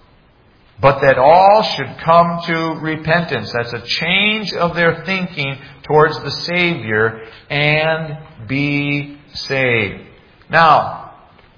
But that all should come to repentance. That's a change of their thinking towards the Savior and be saved. Now,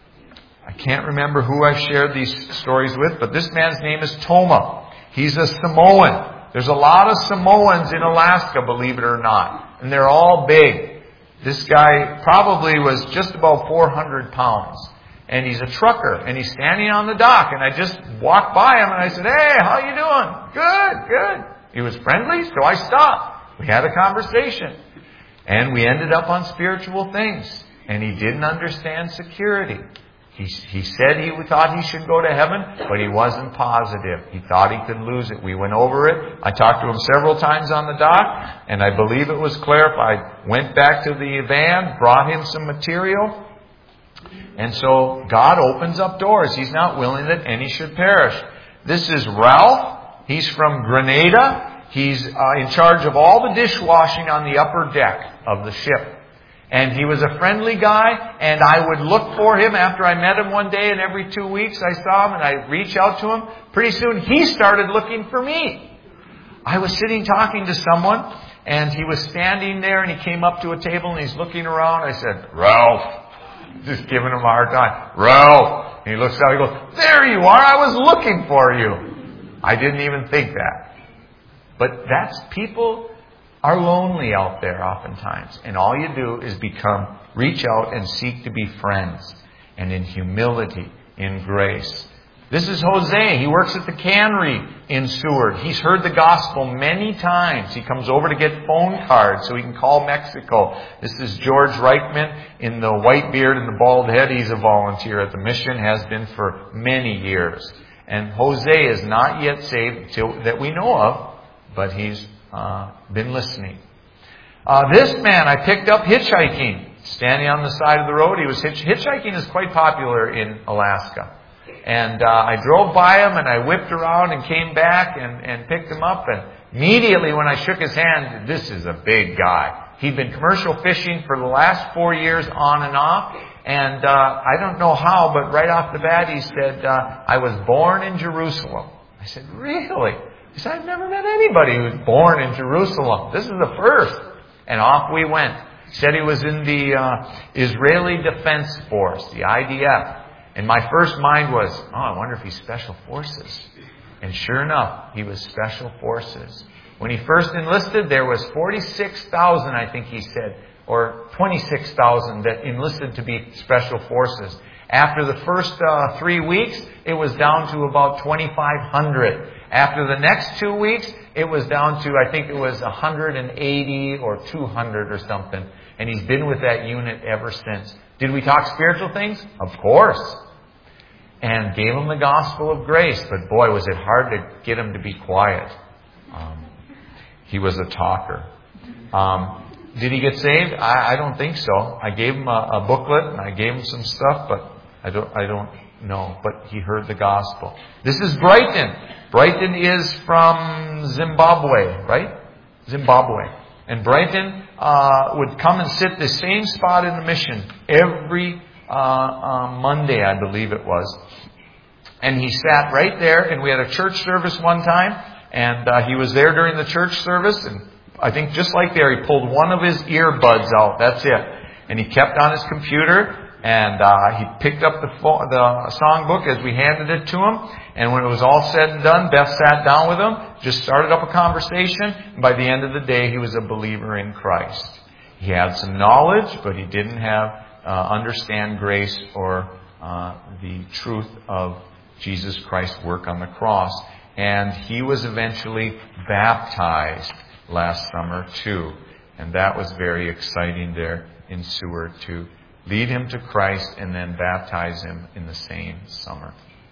I can't remember who I've shared these stories with, but this man's name is Toma. He's a Samoan. There's a lot of Samoans in Alaska, believe it or not. And they're all big. This guy probably was just about 400 pounds. And he's a trucker. And he's standing on the dock. And I just walked by him and I said, hey, how you doing? Good. He was friendly, so I stopped. We had a conversation. And we ended up on spiritual things. And he didn't understand security. He said he thought he should go to heaven, but he wasn't positive. He thought he could lose it. We went over it. I talked to him several times on the dock, and I believe it was clarified. Went back to the van, brought him some material. And so God opens up doors. He's not willing that any should perish. This is Ralph. He's from Grenada. He's in charge of all the dishwashing on the upper deck of the ship. And he was a friendly guy, and I would look for him after I met him one day, and every 2 weeks I saw him, and I'd reach out to him. Pretty soon he started looking for me. I was sitting talking to someone, and he was standing there, and he came up to a table, and he's looking around. I said, "Ralph." Just giving him a hard time. "Ralph." And he looks out, he goes, "There you are, I was looking for you." I didn't even think that. But people are lonely out there oftentimes. And all you do is reach out and seek to be friends. And in humility, in grace. This is Jose. He works at the cannery in Seward. He's heard the gospel many times. He comes over to get phone cards so he can call Mexico. This is George Reichman in the white beard and the bald head. He's a volunteer at the mission, has been for many years. And Jose is not yet saved that we know of, but he's been listening. This man I picked up hitchhiking, standing on the side of the road. He was hitchhiking is quite popular in Alaska. And I drove by him and I whipped around and came back and picked him up. And immediately when I shook his hand, this is a big guy. He'd been commercial fishing for the last 4 years on and off. And I don't know how, but right off the bat he said, "I was born in Jerusalem." I said, "Really?" He said, "I've never met anybody who's born in Jerusalem. This is the first." And off we went. He said he was in the Israeli Defense Force, the IDF. And my first mind was, I wonder if he's Special Forces. And sure enough, he was Special Forces. When he first enlisted, there was 46,000, I think he said, or 26,000 that enlisted to be Special Forces. After the first 3 weeks, it was down to about 2,500. After the next 2 weeks, it was down to, I think it was 180 or 200 or something. And he's been with that unit ever since. Did we talk spiritual things? Of course. And gave him the gospel of grace. But boy, was it hard to get him to be quiet. He was a talker. Did he get saved? I don't think so. I gave him a booklet and I gave him some stuff, but I don't know. But he heard the gospel. This is Brighton. Brighton is from Zimbabwe, right? Zimbabwe. And Brighton would come and sit the same spot in the mission every Monday, I believe it was. And he sat right there, and we had a church service one time, and he was there during the church service, and I think just like there, he pulled one of his earbuds out. That's it. And he kept on his computer, and he picked up the songbook as we handed it to him. And when it was all said and done, Beth sat down with him, just started up a conversation. And by the end of the day, he was a believer in Christ. He had some knowledge, but he didn't understand grace or the truth of Jesus Christ's work on the cross. And he was eventually baptized last summer too. And that was very exciting there in Seward to lead him to Christ and then baptize him in the same summer.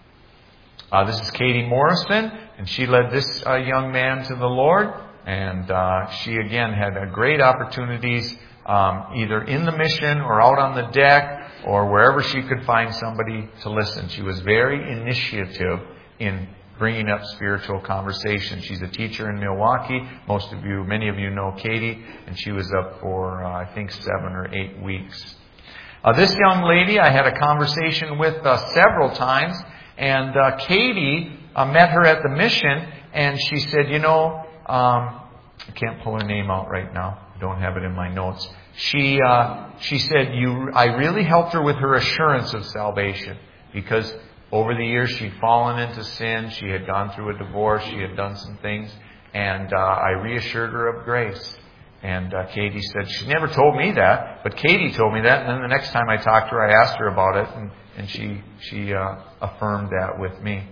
This is Katie Morrison, and she led this young man to the Lord. And she again had great opportunities either in the mission or out on the deck or wherever she could find somebody to listen. She was very initiative in bringing up spiritual conversation. She's a teacher in Milwaukee. Many of you know Katie, and she was up for, I think, 7 or 8 weeks. This young lady I had a conversation with several times, and Katie met her at the mission, and she said, I can't pull her name out right now. I don't have it in my notes. She said, I really helped her with her assurance of salvation, because over the years she'd fallen into sin, she had gone through a divorce, she had done some things, and I reassured her of grace. And Katie said, she never told me that, but Katie told me that, and then the next time I talked to her, I asked her about it, and she affirmed that with me.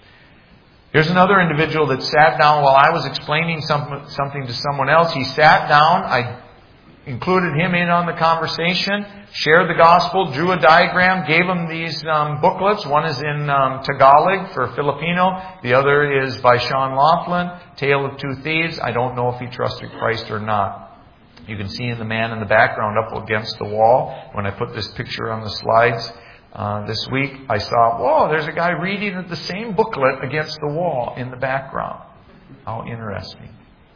Here's another individual that sat down while I was explaining something to someone else. He sat down, I included him in on the conversation, shared the gospel, drew a diagram, gave him these booklets. One is in Tagalog for Filipino. The other is by Sean Laughlin, Tale of Two Thieves. I don't know if he trusted Christ or not. You can see the man in the background up against the wall. When I put this picture on the slides this week, I saw, there's a guy reading the same booklet against the wall in the background. How interesting.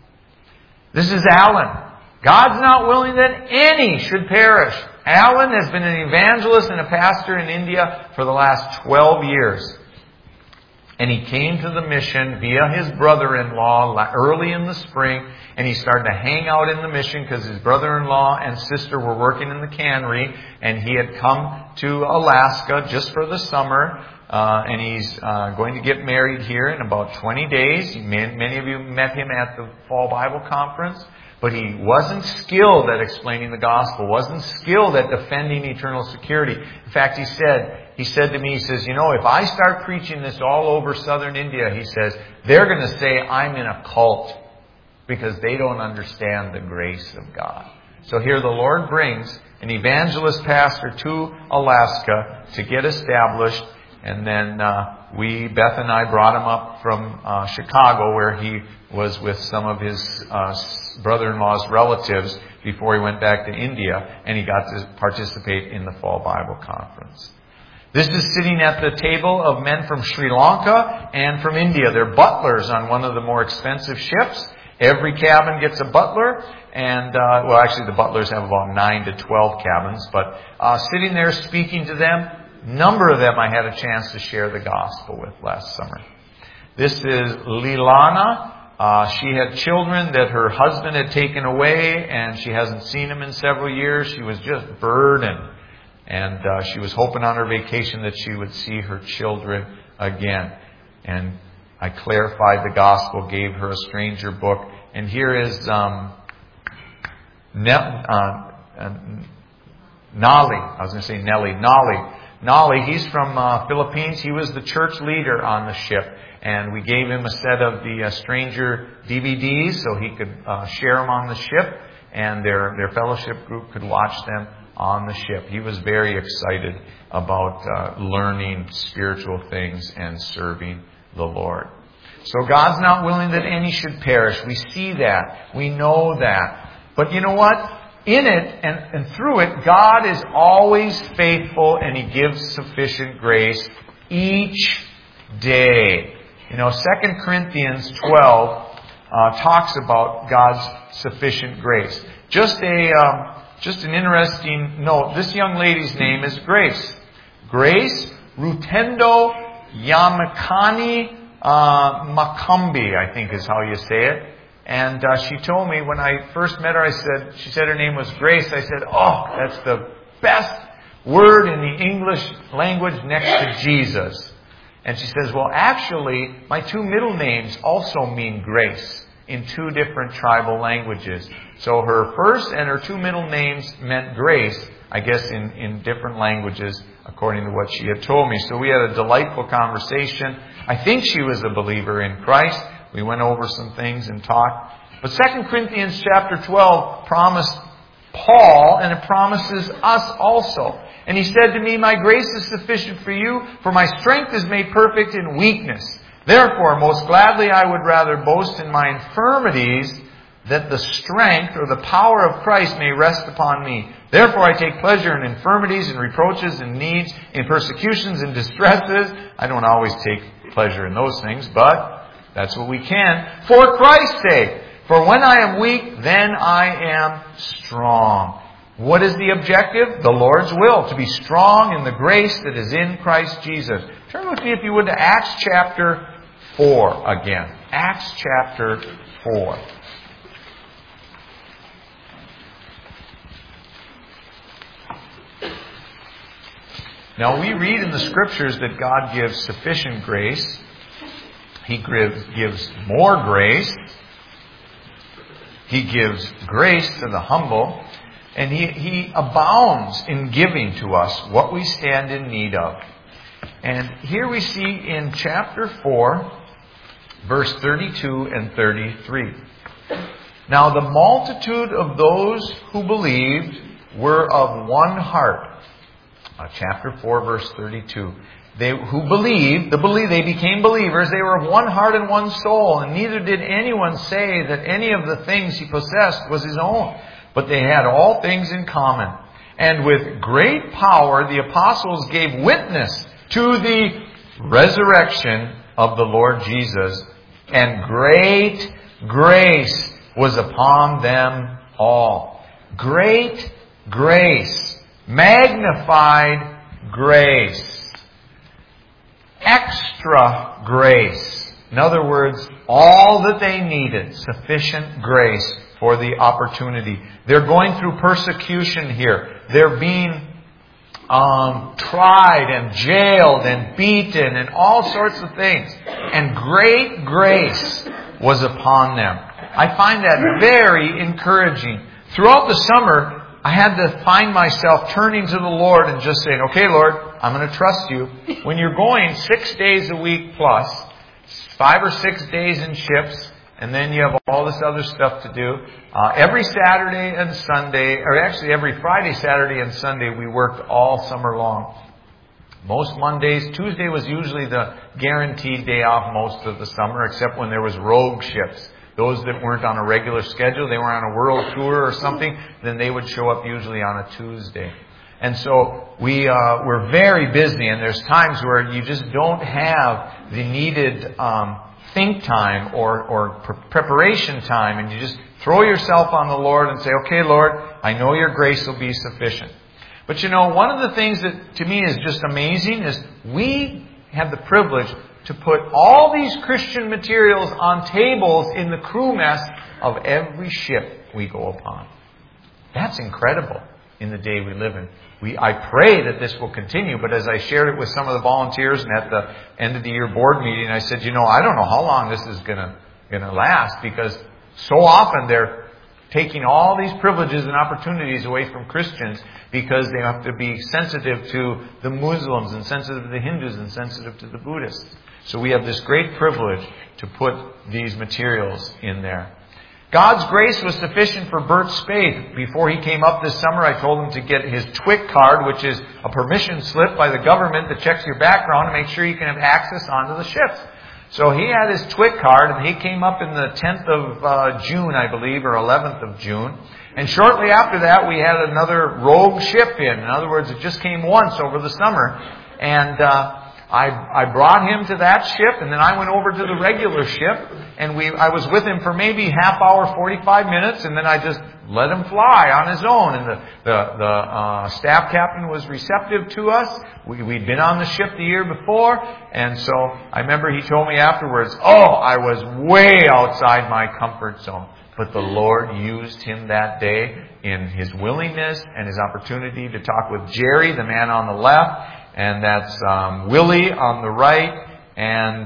This is Alan. God's not willing that any should perish. Alan has been an evangelist and a pastor in India for the last 12 years. And he came to the mission via his brother-in-law early in the spring, and he started to hang out in the mission because his brother-in-law and sister were working in the cannery, and he had come to Alaska just for the summer, and he's going to get married here in about 20 days. Many of you met him at the Fall Bible Conference. But he wasn't skilled at explaining the gospel, wasn't skilled at defending eternal security. In fact, he said to me, if I start preaching this all over southern India, he says, they're going to say I'm in a cult because they don't understand the grace of God. So here the Lord brings an evangelist pastor to Alaska to get established. And then Beth and I brought him up from Chicago, where he was with some of his brother-in-law's relatives before he went back to India, and he got to participate in the Fall Bible Conference. This is sitting at the table of men from Sri Lanka and from India. They're butlers on one of the more expensive ships. Every cabin gets a butler, and actually the butlers have about 9 to 12 cabins, but sitting there speaking to them, number of them I had a chance to share the gospel with last summer. This is Lilana. She had children that her husband had taken away, and she hasn't seen them in several years. She was just burdened. And she was hoping on her vacation that she would see her children again. And I clarified the gospel, gave her a stranger book. And here is Nali. Nali, he's from Philippines. He was the church leader on the ship. And we gave him a set of the stranger DVDs so he could share them on the ship. And their fellowship group could watch them on the ship. He was very excited about learning spiritual things and serving the Lord. So God's not willing that any should perish. We see that. We know that. But you know what? In it and through it, God is always faithful, and He gives sufficient grace each day. 2 Corinthians 12 talks about God's sufficient grace. Just an interesting note. This young lady's name is Grace. Grace Rutendo Yamakani Makumbi, I think is how you say it. And she told me when I first met her, she said her name was Grace. I said, oh, that's the best word in the English language next to Jesus. And she says, well, actually, my two middle names also mean grace in two different tribal languages. So her first and her two middle names meant grace, I guess, in different languages, according to what she had told me. So we had a delightful conversation. I think she was a believer in Christ. We went over some things and talked. But 2 Corinthians chapter 12 promised Paul, and it promises us also. And he said to me, my grace is sufficient for you, for my strength is made perfect in weakness. Therefore, most gladly I would rather boast in my infirmities, that the strength or the power of Christ may rest upon me. Therefore I take pleasure in infirmities and reproaches and needs, in persecutions and distresses. I don't always take pleasure in those things, but that's what we can. For Christ's sake. For when I am weak, then I am strong. What is the objective? The Lord's will. To be strong in the grace that is in Christ Jesus. Turn with me, if you would, to Acts chapter 4 again. Acts chapter 4. Now, we read in the Scriptures that God gives sufficient grace. He gives more grace. He gives grace to the humble. And He abounds in giving to us what we stand in need of. And here we see in chapter 4, verse 32 and 33. Now the multitude of those who believed were of one heart. Chapter 4, verse 32. They who believed, they became believers. They were of one heart and one soul. And neither did anyone say that any of the things he possessed was his own. But they had all things in common. And with great power the apostles gave witness to the resurrection of the Lord Jesus. And great grace was upon them all. Great grace. Magnified grace. Extra grace. In other words, all that they needed. Sufficient grace for the opportunity. They're going through persecution here. They're being tried and jailed and beaten and all sorts of things. And great grace was upon them. I find that very encouraging. Throughout the summer, I had to find myself turning to the Lord and just saying, okay, Lord, I'm going to trust you. When you're going 6 days a week plus, 5 or 6 days in ships, and then you have all this other stuff to do. Every Saturday and Sunday, or actually every Friday, Saturday, and Sunday, we worked all summer long. Most Mondays, Tuesday was usually the guaranteed day off most of the summer, except when there was rogue ships. Those that weren't on a regular schedule, they were on a world tour or something, then they would show up usually on a Tuesday. And so we're very busy, and there's times where you just don't have the needed think time or preparation time, and you just throw yourself on the Lord and say, okay, Lord, I know your grace will be sufficient. But you know, one of the things that to me is just amazing is we have the privilege to put all these Christian materials on tables in the crew mess of every ship we go upon. That's incredible in the day we live in. I pray that this will continue, but as I shared it with some of the volunteers and at the end of the year board meeting, I said, you know, I don't know how long this is going to last, because so often they're taking all these privileges and opportunities away from Christians because they have to be sensitive to the Muslims and sensitive to the Hindus and sensitive to the Buddhists. So we have this great privilege to put these materials in there. God's grace was sufficient for Bert Spade. Before he came up this summer, I told him to get his TWIC card, which is a permission slip by the government that checks your background to make sure you can have access onto the ships. So he had his TWIC card, and he came up in the 10th of June, I believe, or 11th of June. And shortly after that, we had another rogue ship in. In other words, it just came once over the summer. And I brought him to that ship, and then I went over to the regular ship, and I was with him for maybe half hour, 45 minutes, and then I just let him fly on his own. And the staff captain was receptive to us. We'd been on the ship the year before, and so I remember he told me afterwards, I was way outside my comfort zone. But the Lord used him that day in his willingness and his opportunity to talk with Jerry, the man on the left, and that's Willie on the right, and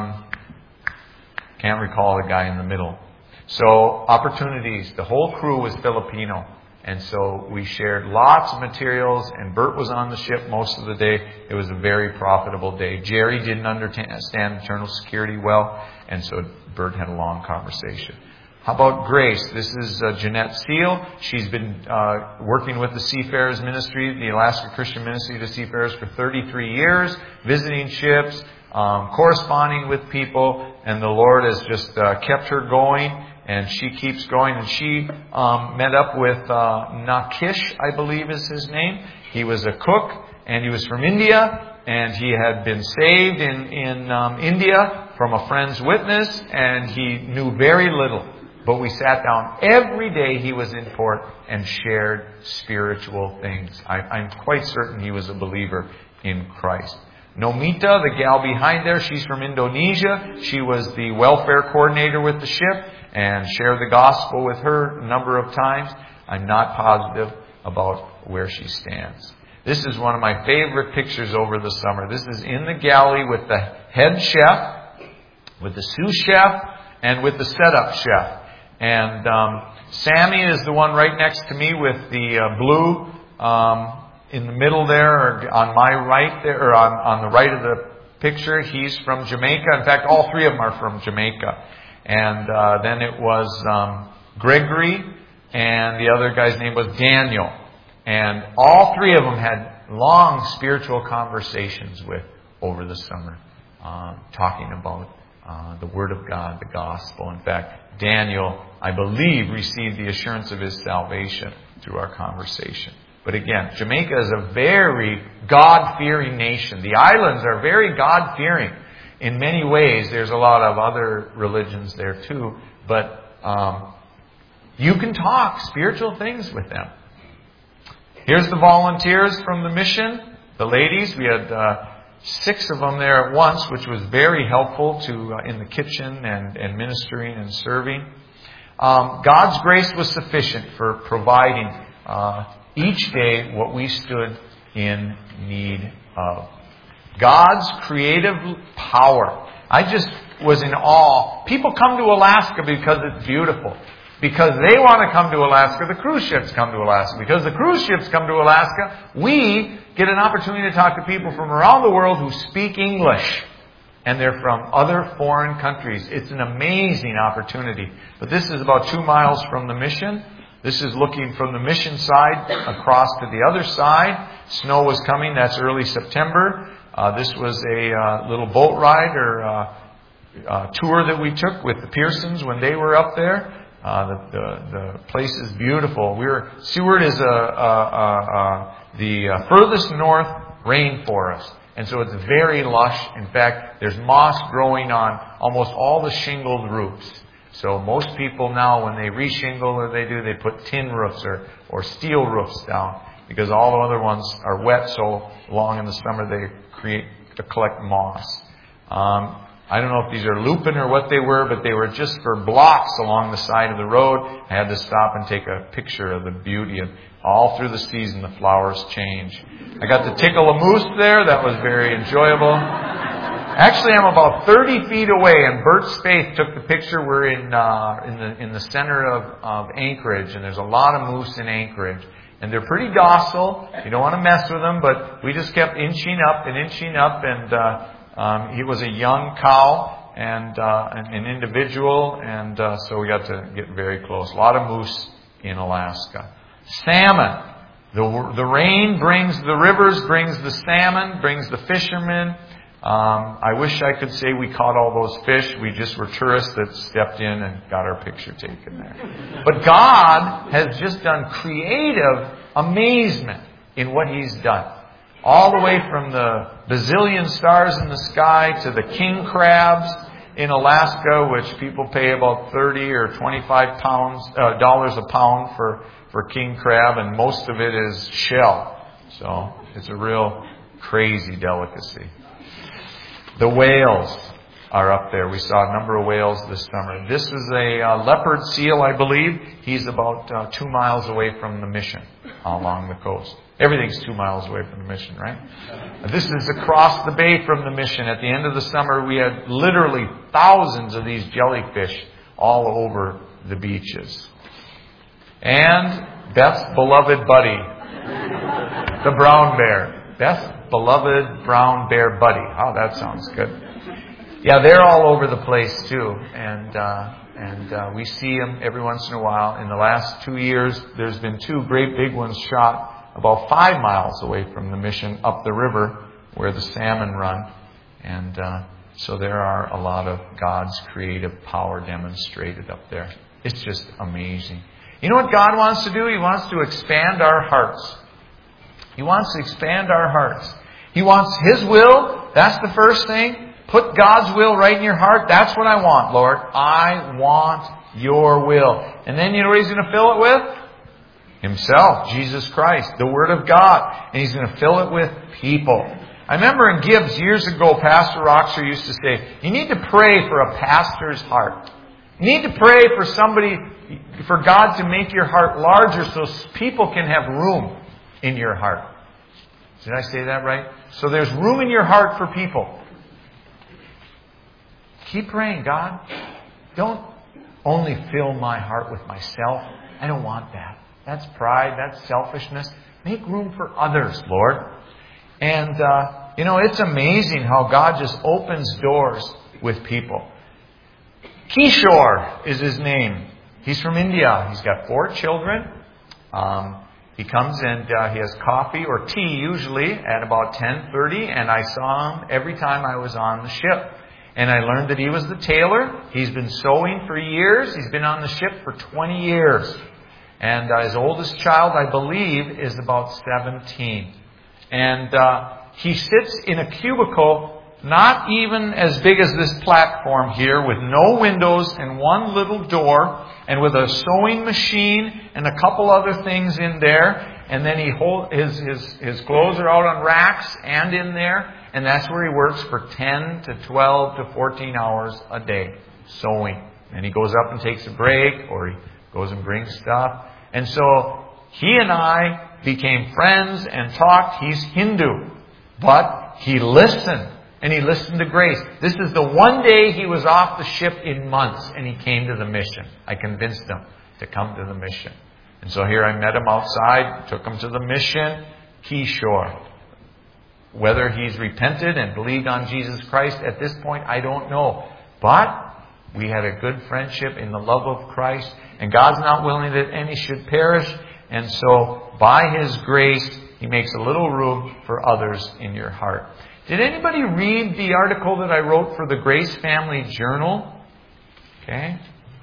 can't recall the guy in the middle. So opportunities. The whole crew was Filipino. And so we shared lots of materials, and Bert was on the ship most of the day. It was a very profitable day. Jerry didn't understand internal security well, and so Bert had a long conversation. How about Grace? This is Jeanette Steele. She's been working with the Seafarers Ministry, the Alaska Christian Ministry to Seafarers, for 33 years, visiting ships, corresponding with people, and the Lord has just kept her going, and she keeps going. And she met up with Nakish, I believe is his name. He was a cook, and he was from India, and he had been saved in India from a friend's witness, and he knew very little. But we sat down every day he was in port and shared spiritual things. I'm quite certain he was a believer in Christ. Nomita, the gal behind there, she's from Indonesia. She was the welfare coordinator with the ship and shared the gospel with her a number of times. I'm not positive about where she stands. This is one of my favorite pictures over the summer. This is in the galley with the head chef, with the sous chef, and with the setup chef. And Sammy is the one right next to me with the blue in the middle there, or on my right there, or on the right of the picture. He's from Jamaica. In fact, all three of them are from Jamaica. And then it was Gregory, and the other guy's name was Daniel. And all three of them had long spiritual conversations with over the summer, talking about the Word of God, the Gospel. In fact, Daniel, I believe, received the assurance of his salvation through our conversation. But again, Jamaica is a very God-fearing nation. The islands are very God-fearing in many ways. There's a lot of other religions there too. But you can talk spiritual things with them. Here's the volunteers from the mission, the ladies. We had 6 of them there at once, which was very helpful to in the kitchen and ministering and serving. God's grace was sufficient for providing each day what we stood in need of. God's creative power. I just was in awe. People come to Alaska because it's beautiful. Because they want to come to Alaska, the cruise ships come to Alaska. Because the cruise ships come to Alaska, we get an opportunity to talk to people from around the world who speak English. And they're from other foreign countries. It's an amazing opportunity. But this is about 2 miles from the mission. This is looking from the mission side across to the other side. Snow was coming. That's early September. This was a little boat ride or tour that we took with the Pearsons when they were up there. The place is beautiful. Seward is the furthest north rainforest. And so it's very lush. In fact, there's moss growing on almost all the shingled roofs. So most people now, when they reshingle or they put tin roofs or steel roofs down because all the other ones are wet so long in the summer they collect moss. I don't know if these are lupin or what they were, but they were just for blocks along the side of the road. I had to stop and take a picture of the beauty of all through the season the flowers change. I got to tickle a moose there. That was very enjoyable. Actually, I'm about 30 feet away, and Bert Spaeth took the picture. We're in the center of Anchorage, and there's a lot of moose in Anchorage. And they're pretty docile. You don't want to mess with them, but we just kept inching up, and he was a young cow and an individual, and so we got to get very close. A lot of moose in Alaska. Salmon. The rain brings the rivers, brings the salmon, brings the fishermen. I wish I could say we caught all those fish. We just were tourists that stepped in and got our picture taken there. But God has just done creative amazement in what He's done. All the way from the bazillion stars in the sky to the king crabs in Alaska, which people pay about $30 or $25 dollars a pound for king crab, and most of it is shell. So it's a real crazy delicacy. The whales are up there. We saw a number of whales this summer. This is a leopard seal, I believe. He's about 2 miles away from the mission along the coast. Everything's 2 miles away from the mission, right? This is across the bay from the mission. At the end of the summer, we had literally thousands of these jellyfish all over the beaches. And Beth's beloved buddy, the brown bear. Beth's beloved brown bear buddy. Oh, that sounds good. Yeah, they're all over the place too. And we see them every once in a while. In the last 2 years, there's been 2 great big ones shot about 5 miles away from the mission up the river where the salmon run. And so there are a lot of God's creative power demonstrated up there. It's just amazing. You know what God wants to do? He wants to expand our hearts. He wants to expand our hearts. He wants His will. That's the first thing. Put God's will right in your heart. That's what I want, Lord. I want your will. And then you know what He's going to fill it with? Himself, Jesus Christ, the Word of God. And He's going to fill it with people. I remember in Gibbs years ago, Pastor Roxer used to say, you need to pray for a pastor's heart. You need to pray for somebody, for God to make your heart larger so people can have room in your heart. Did I say that right? So there's room in your heart for people. Keep praying, God. Don't only fill my heart with myself. I don't want that. That's pride. That's selfishness. Make room for others, Lord. And, it's amazing how God just opens doors with people. Kishore is his name. He's from India. He's got 4 children. He comes and he has coffee or tea usually at about 10:30. And I saw him every time I was on the ship. And I learned that he was the tailor. He's been sewing for years. He's been on the ship for 20 years. And his oldest child, I believe, is about 17. And he sits in a cubicle not even as big as this platform here, with no windows and one little door. and with a sewing machine and a couple other things in there. And then his clothes are out on racks and in there. And that's where he works for 10 to 12 to 14 hours a day, sewing. And he goes up and takes a break, or he goes and brings stuff. And so he and I became friends and talked. He's Hindu, but he listened. And he listened to Grace. This is the one day he was off the ship in months, and he came to the mission. I convinced him to come to the mission. And so here I met him outside, took him to the mission, Keyshore. Whether he's repented and believed on Jesus Christ at this point, I don't know. But we had a good friendship in the love of Christ, and God's not willing that any should perish. And so by His grace, He makes a little room for others in your heart. Did anybody read the article that I wrote for the Grace Family Journal? Okay,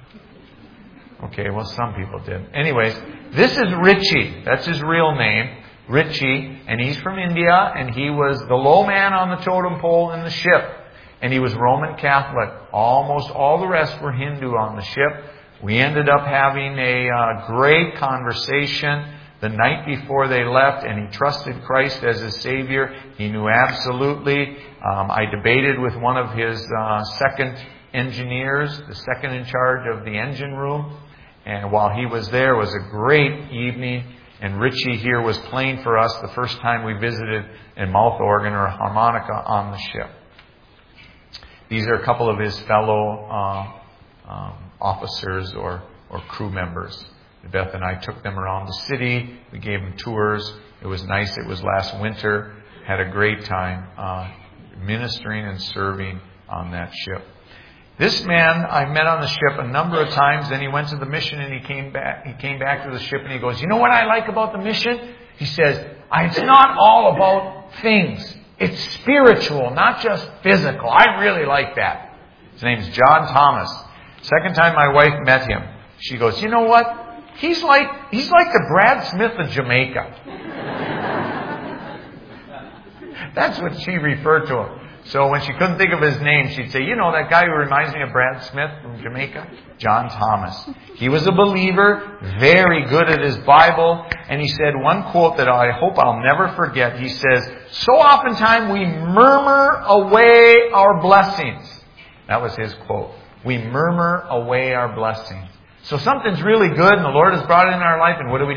well, some people did. Anyways, this is Richie. That's his real name, Richie. And he's from India, and he was the low man on the totem pole in the ship. And he was Roman Catholic. Almost all the rest were Hindu on the ship. We ended up having a great conversation the night before they left, and he trusted Christ as his Savior. He knew absolutely. I debated with one of his second engineers, the second in charge of the engine room. And while he was there, it was a great evening. And Richie here was playing for us the first time we visited a mouth organ or a harmonica on the ship. These are a couple of his fellow officers or crew members. Beth and I took them around the city. We gave them tours. It was nice. It was last winter. Had a great time ministering and serving on that ship. This man I met on the ship a number of times. Then he went to the mission and he came back. He came back to the ship and he goes, "You know what I like about the mission?" He says, "It's not all about things. It's spiritual, not just physical. I really like that." His name's John Thomas. Second time my wife met him, she goes, "You know what? He's like the Brad Smith of Jamaica." That's what she referred to him. So when she couldn't think of his name, she'd say, "You know that guy who reminds me of Brad Smith from Jamaica? John Thomas." He was a believer, very good at his Bible. And he said one quote that I hope I'll never forget. He says, "So oftentimes we murmur away our blessings." That was his quote. We murmur away our blessings. So something's really good and the Lord has brought it in our life, and what do?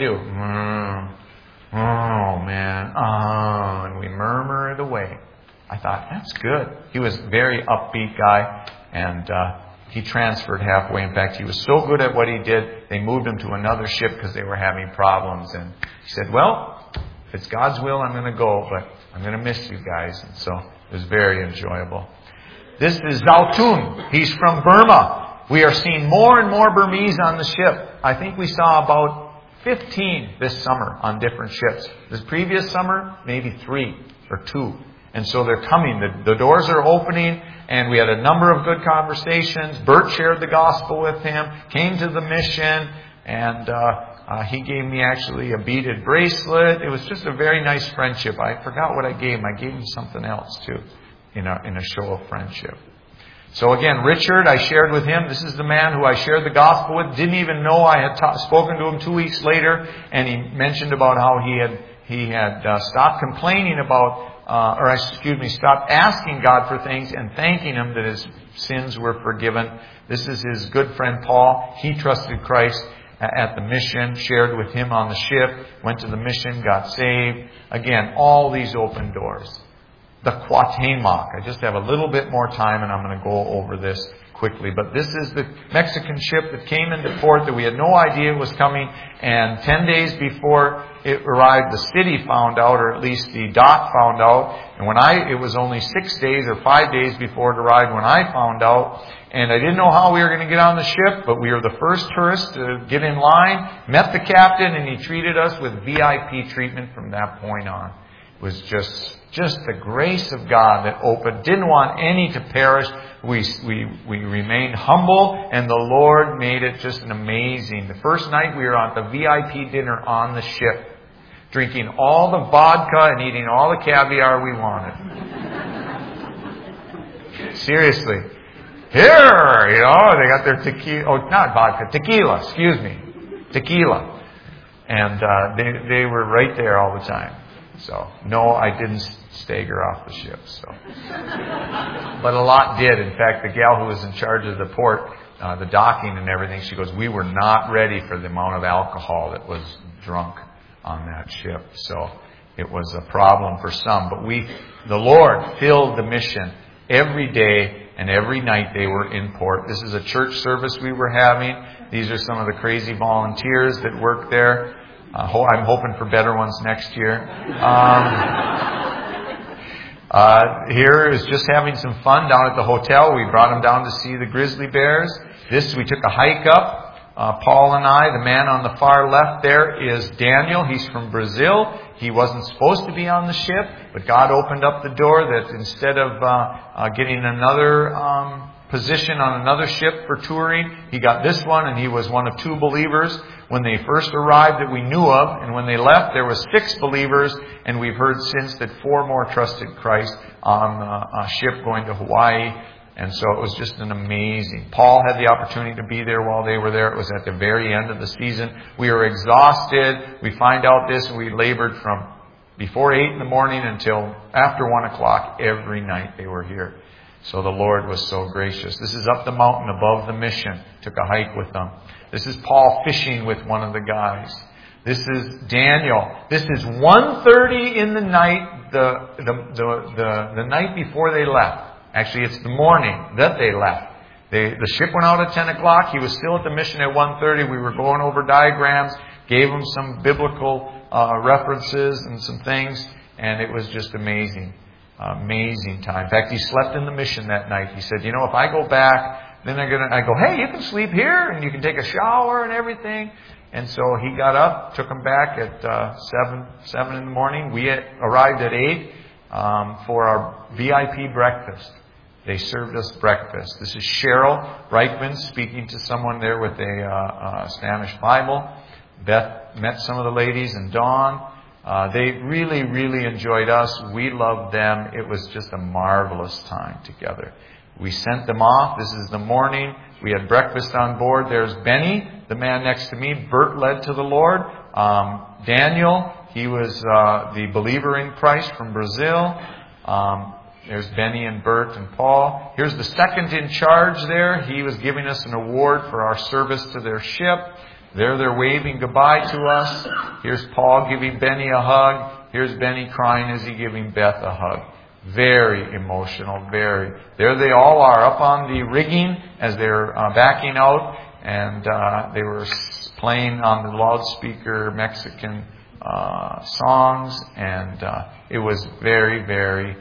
Oh, man. And we murmur it away. I thought, that's good. He was a very upbeat guy, and he transferred halfway. In fact, he was so good at what he did, they moved him to another ship because they were having problems. And he said, "Well, if it's God's will, I'm going to go, but I'm going to miss you guys." And so it was very enjoyable. This is Zaltun. He's from Burma. We are seeing more and more Burmese on the ship. I think we saw about 15 this summer on different ships. This previous summer, maybe 3 or 2. And so they're coming. The doors are opening, and we had a number of good conversations. Bert shared the gospel with him, came to the mission, and he gave me actually a beaded bracelet. It was just a very nice friendship. I forgot what I gave him. I gave him something else too, in a show of friendship. So again, Richard, I shared with him. This is the man who I shared the gospel with. Didn't even know I had spoken to him 2 weeks later, and he mentioned about how he had stopped complaining about, stopped asking God for things and thanking Him that his sins were forgiven. This is his good friend Paul. He trusted Christ at the mission, shared with him on the ship, went to the mission, got saved. Again, all these open doors. The Cuauhtémoc. I just have a little bit more time and I'm going to go over this quickly. But this is the Mexican ship that came into port that we had no idea it was coming. And 10 days before it arrived, the city found out, or at least the dock found out. And it was only 6 days or 5 days before it arrived when I found out. And I didn't know how we were going to get on the ship, but we were the first tourists to get in line, met the captain, and he treated us with VIP treatment from that point on. It was just the grace of God that opened. Didn't want any to perish. We remained humble, and the Lord made it just an amazing. The first night we were on the VIP dinner on the ship, drinking all the vodka and eating all the caviar we wanted. Seriously. here, they got their tequila, tequila. And they were right there all the time. So, no, I didn't stagger off the ship. So, but a lot did. In fact, the gal who was in charge of the port, the docking and everything, she goes, we were not ready for the amount of alcohol that was drunk on that ship. So, it was a problem for some. But the Lord filled the mission every day and every night they were in port. This is a church service we were having. These are some of the crazy volunteers that work there. I'm hoping for better ones next year. Here is just having some fun down at the hotel. We brought them down to see the grizzly bears. We took a hike up. Paul and I, the man on the far left there is Daniel. He's from Brazil. He wasn't supposed to be on the ship, but God opened up the door that instead of getting another position on another ship for touring, he got this one, and he was one of 2 believers when they first arrived that we knew of, and when they left there was 6 believers, and we've heard since that 4 more trusted Christ on a ship going to Hawaii. And so it was just an amazing. Paul had the opportunity to be there while they were there. It was at the very end of the season. We were exhausted. We find out this, and we labored from before 8 in the morning until after 1 o'clock every night they were here. So the Lord was so gracious. This is up the mountain above the mission. Took a hike with them. This is Paul fishing with one of the guys. This is Daniel. This is 1:30 in the night, the night before they left. Actually, it's the morning that they left. The ship went out at 10 o'clock. He was still at the mission at 1:30. We were going over diagrams, gave him some biblical references and some things, and it was just amazing. Amazing time. In fact, he slept in the mission that night. He said, if I go back, then I go, hey, you can sleep here and you can take a shower and everything. And so he got up, took him back at 7 in the morning. We arrived at 8 for our VIP breakfast. They served us breakfast. This is Cheryl Reichman speaking to someone there with a Spanish Bible. Beth met some of the ladies, and Dawn. They really, really enjoyed us. We loved them. It was just a marvelous time together. We sent them off. This is the morning. We had breakfast on board. There's Benny, the man next to me. Bert led to the Lord. Daniel, he was the believer in Christ from Brazil. There's Benny and Bert and Paul. Here's the second in charge there. He was giving us an award for our service to their ship. There they're waving goodbye to us. Here's Paul giving Benny a hug. Here's Benny crying as he's giving Beth a hug. Very emotional, very. There they all are up on the rigging as they're backing out. And they were playing on the loudspeaker Mexican songs. And it was very, very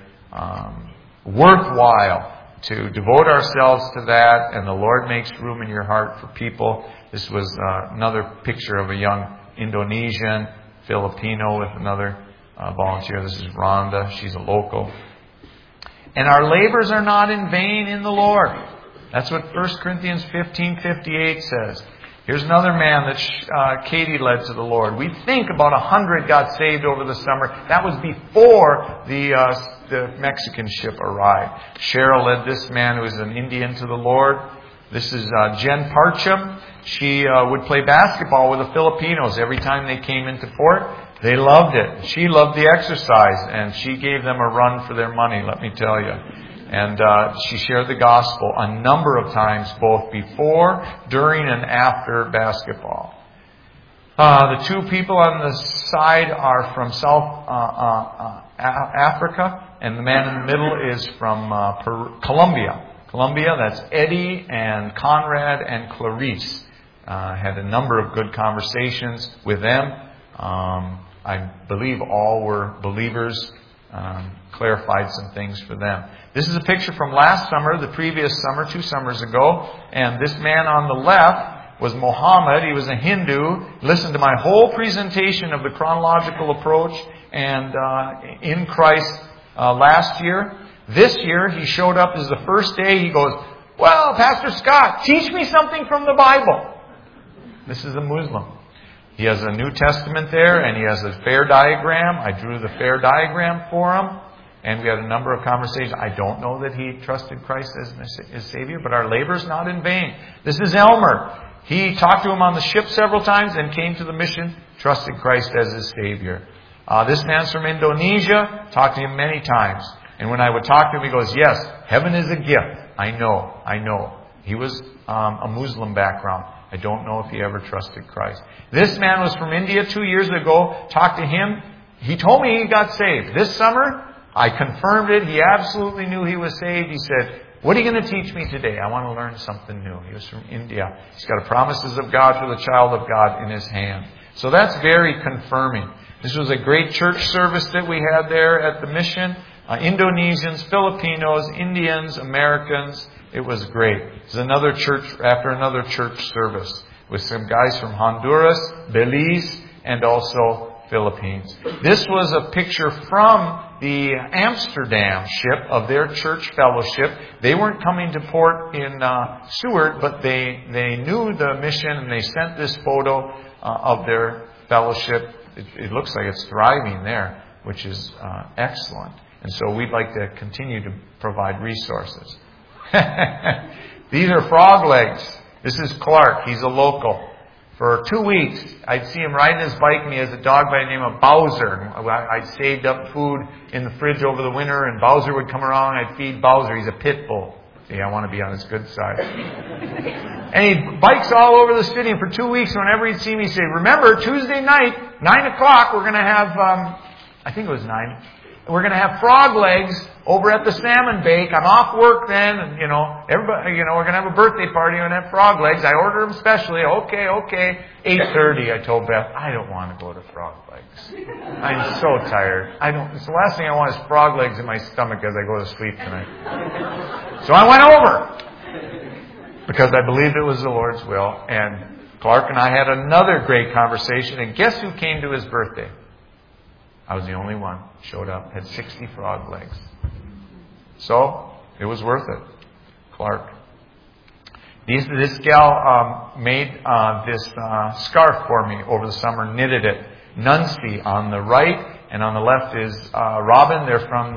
worthwhile to devote ourselves to that. And the Lord makes room in your heart for people. This was another picture of a young Indonesian, Filipino with another volunteer. This is Rhonda. She's a local. And our labors are not in vain in the Lord. That's what 1 Corinthians 15:58 says. Here's another man that Katie led to the Lord. We think about 100 got saved over the summer. That was before the Mexican ship arrived. Cheryl led this man who was an Indian to the Lord. This is Jen Parcham. She would play basketball with the Filipinos every time they came into port. They loved it. She loved the exercise, and she gave them a run for their money, let me tell you. And she shared the gospel a number of times, both before, during, and after basketball. The 2 people on the side are from South Africa, and the man in the middle is from Colombia. Colombia, that's Eddie and Conrad and Clarice. Had a number of good conversations with them. I believe all were believers. Clarified some things for them. This is a picture from last summer, the previous summer, 2 summers ago. And this man on the left was Mohammed. He was a Hindu. Listened to my whole presentation of the chronological approach and in Christ last year. This year, he showed up as the first day. He goes, well, Pastor Scott, teach me something from the Bible. This is a Muslim. He has a New Testament there, and he has a fair diagram. I drew the fair diagram for him. And we had a number of conversations. I don't know that he trusted Christ as his Savior, but our labor is not in vain. This is Elmer. He talked to him on the ship several times and came to the mission, trusted Christ as his Savior. This man's from Indonesia, talked to him many times. And when I would talk to him, he goes, yes, heaven is a gift. I know. He was a Muslim background. I don't know if he ever trusted Christ. This man was from India 2 years ago. Talked to him. He told me he got saved. This summer, I confirmed it. He absolutely knew he was saved. He said, what are you going to teach me today? I want to learn something new. He was from India. He's got the promises of God for the child of God in his hand. So that's very confirming. This was a great church service that we had there at the mission. Indonesians, Filipinos, Indians, Americans. It was great. It was another church after another church service with some guys from Honduras, Belize, and also Philippines. This was a picture from the Amsterdam ship of their church fellowship. They weren't coming to port in Seward, but they knew the mission and they sent this photo of their fellowship. It looks like it's thriving there, which is excellent. And so we'd like to continue to provide resources. These are frog legs. This is Clark. He's a local. For 2 weeks, I'd see him riding his bike, and he has a dog by the name of Bowser. I'd saved up food in the fridge over the winter, and Bowser would come around, and I'd feed Bowser. He's a pit bull. See, I want to be on his good side. And he bikes all over the city, and for 2 weeks, whenever he'd see me, he'd say, remember, Tuesday night, 9 o'clock, we're going to have, I think it was 9, we're going to have frog legs over at the salmon bake. I'm off work then, and everybody, we're going to have a birthday party and have frog legs. I order them specially. Okay. 8:30, I told Beth, I don't want to go to frog legs. I'm so tired. It's the last thing I want is frog legs in my stomach as I go to sleep tonight. So I went over because I believed it was the Lord's will. And Clark and I had another great conversation. And guess who came to his birthday? I was the only one. Showed up. Had 60 frog legs. So, it was worth it. Clark. This gal made this scarf for me over the summer, knitted it. Nuncy on the right, and on the left is Robin. They're from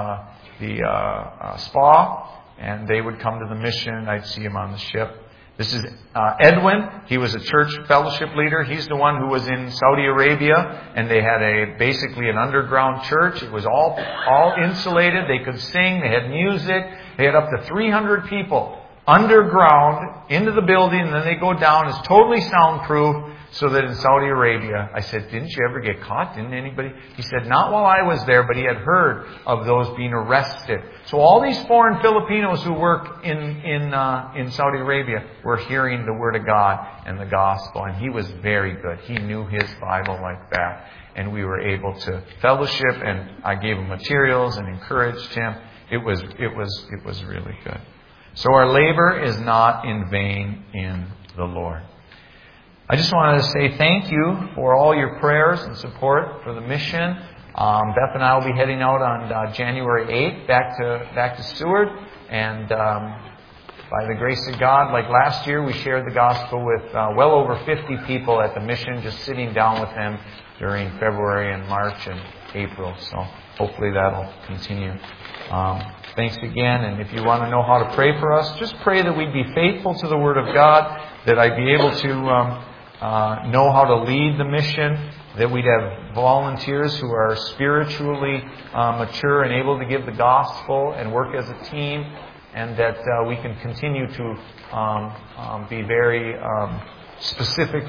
the spa, and they would come to the mission. I'd see him on the ship. This is Edwin. He was a church fellowship leader. He's the one who was in Saudi Arabia, and they had basically an underground church. It was all insulated. They could sing. They had music. They had up to 300 people underground into the building, and then they go down. It's totally soundproof, so that in Saudi Arabia, I said, didn't you ever get caught? Didn't anybody? He said, not while I was there, but he had heard of those being arrested. So all these foreign Filipinos who work in Saudi Arabia were hearing the Word of God and the gospel, and he was very good. He knew his Bible like that, and we were able to fellowship, and I gave him materials and encouraged him. It was really good. So our labor is not in vain in the Lord. I just wanted to say thank you for all your prayers and support for the mission. Beth and I will be heading out on January 8th back to Seward. And by the grace of God, like last year, we shared the gospel with well over 50 people at the mission, just sitting down with them during February and March and April. So hopefully that'll continue. Thanks again. And if you want to know how to pray for us, just pray that we'd be faithful to the Word of God, that I'd be able to know how to lead the mission, that we'd have volunteers who are spiritually mature and able to give the gospel and work as a team, and that we can continue to be very specific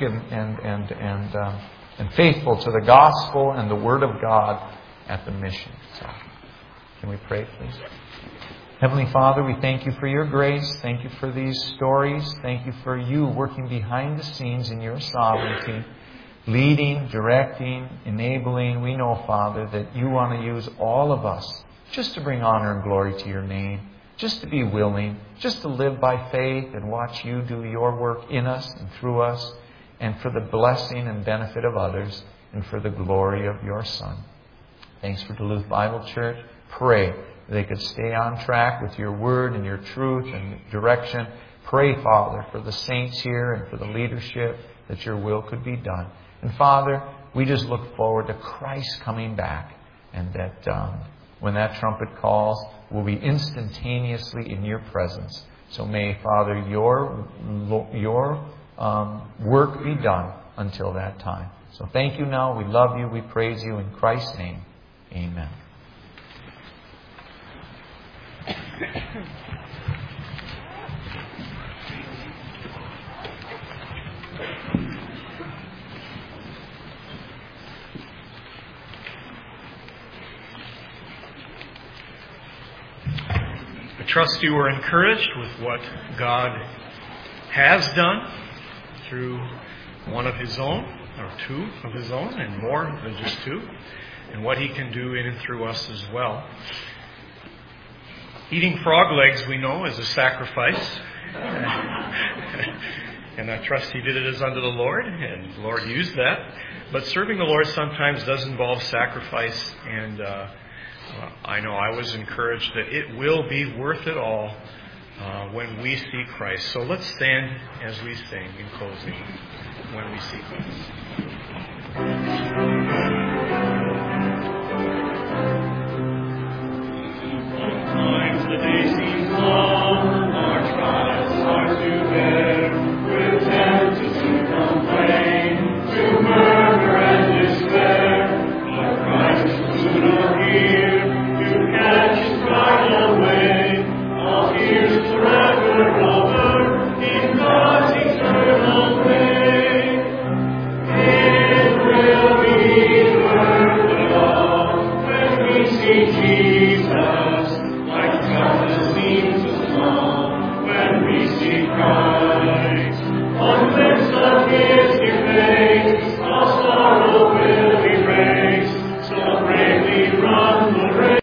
and faithful to the gospel and the Word of God at the mission. So, can we pray, please? Heavenly Father, we thank you for your grace. Thank you for these stories. Thank you for you working behind the scenes in your sovereignty, leading, directing, enabling. We know, Father, that you want to use all of us just to bring honor and glory to your name, just to be willing, just to live by faith and watch you do your work in us and through us, and for the blessing and benefit of others, and for the glory of your Son. Thanks for Duluth Bible Church. Pray they could stay on track with your word and your truth and direction. Pray, Father, for the saints here and for the leadership, that your will could be done. And Father, we just look forward to Christ coming back, and that when that trumpet calls, we'll be instantaneously in your presence. So may, Father, your work be done until that time. So thank you now. We love you. We praise you. In Christ's name, amen. I trust you were encouraged with what God has done through one of His own, or two of His own, and more than just two, and what He can do in and through us as well. Eating frog legs, we know, is a sacrifice. And I trust He did it as unto the Lord, and the Lord used that. But serving the Lord sometimes does involve sacrifice, and I know I was encouraged that it will be worth it all when we see Christ. So let's stand as we sing in closing, when we see Christ.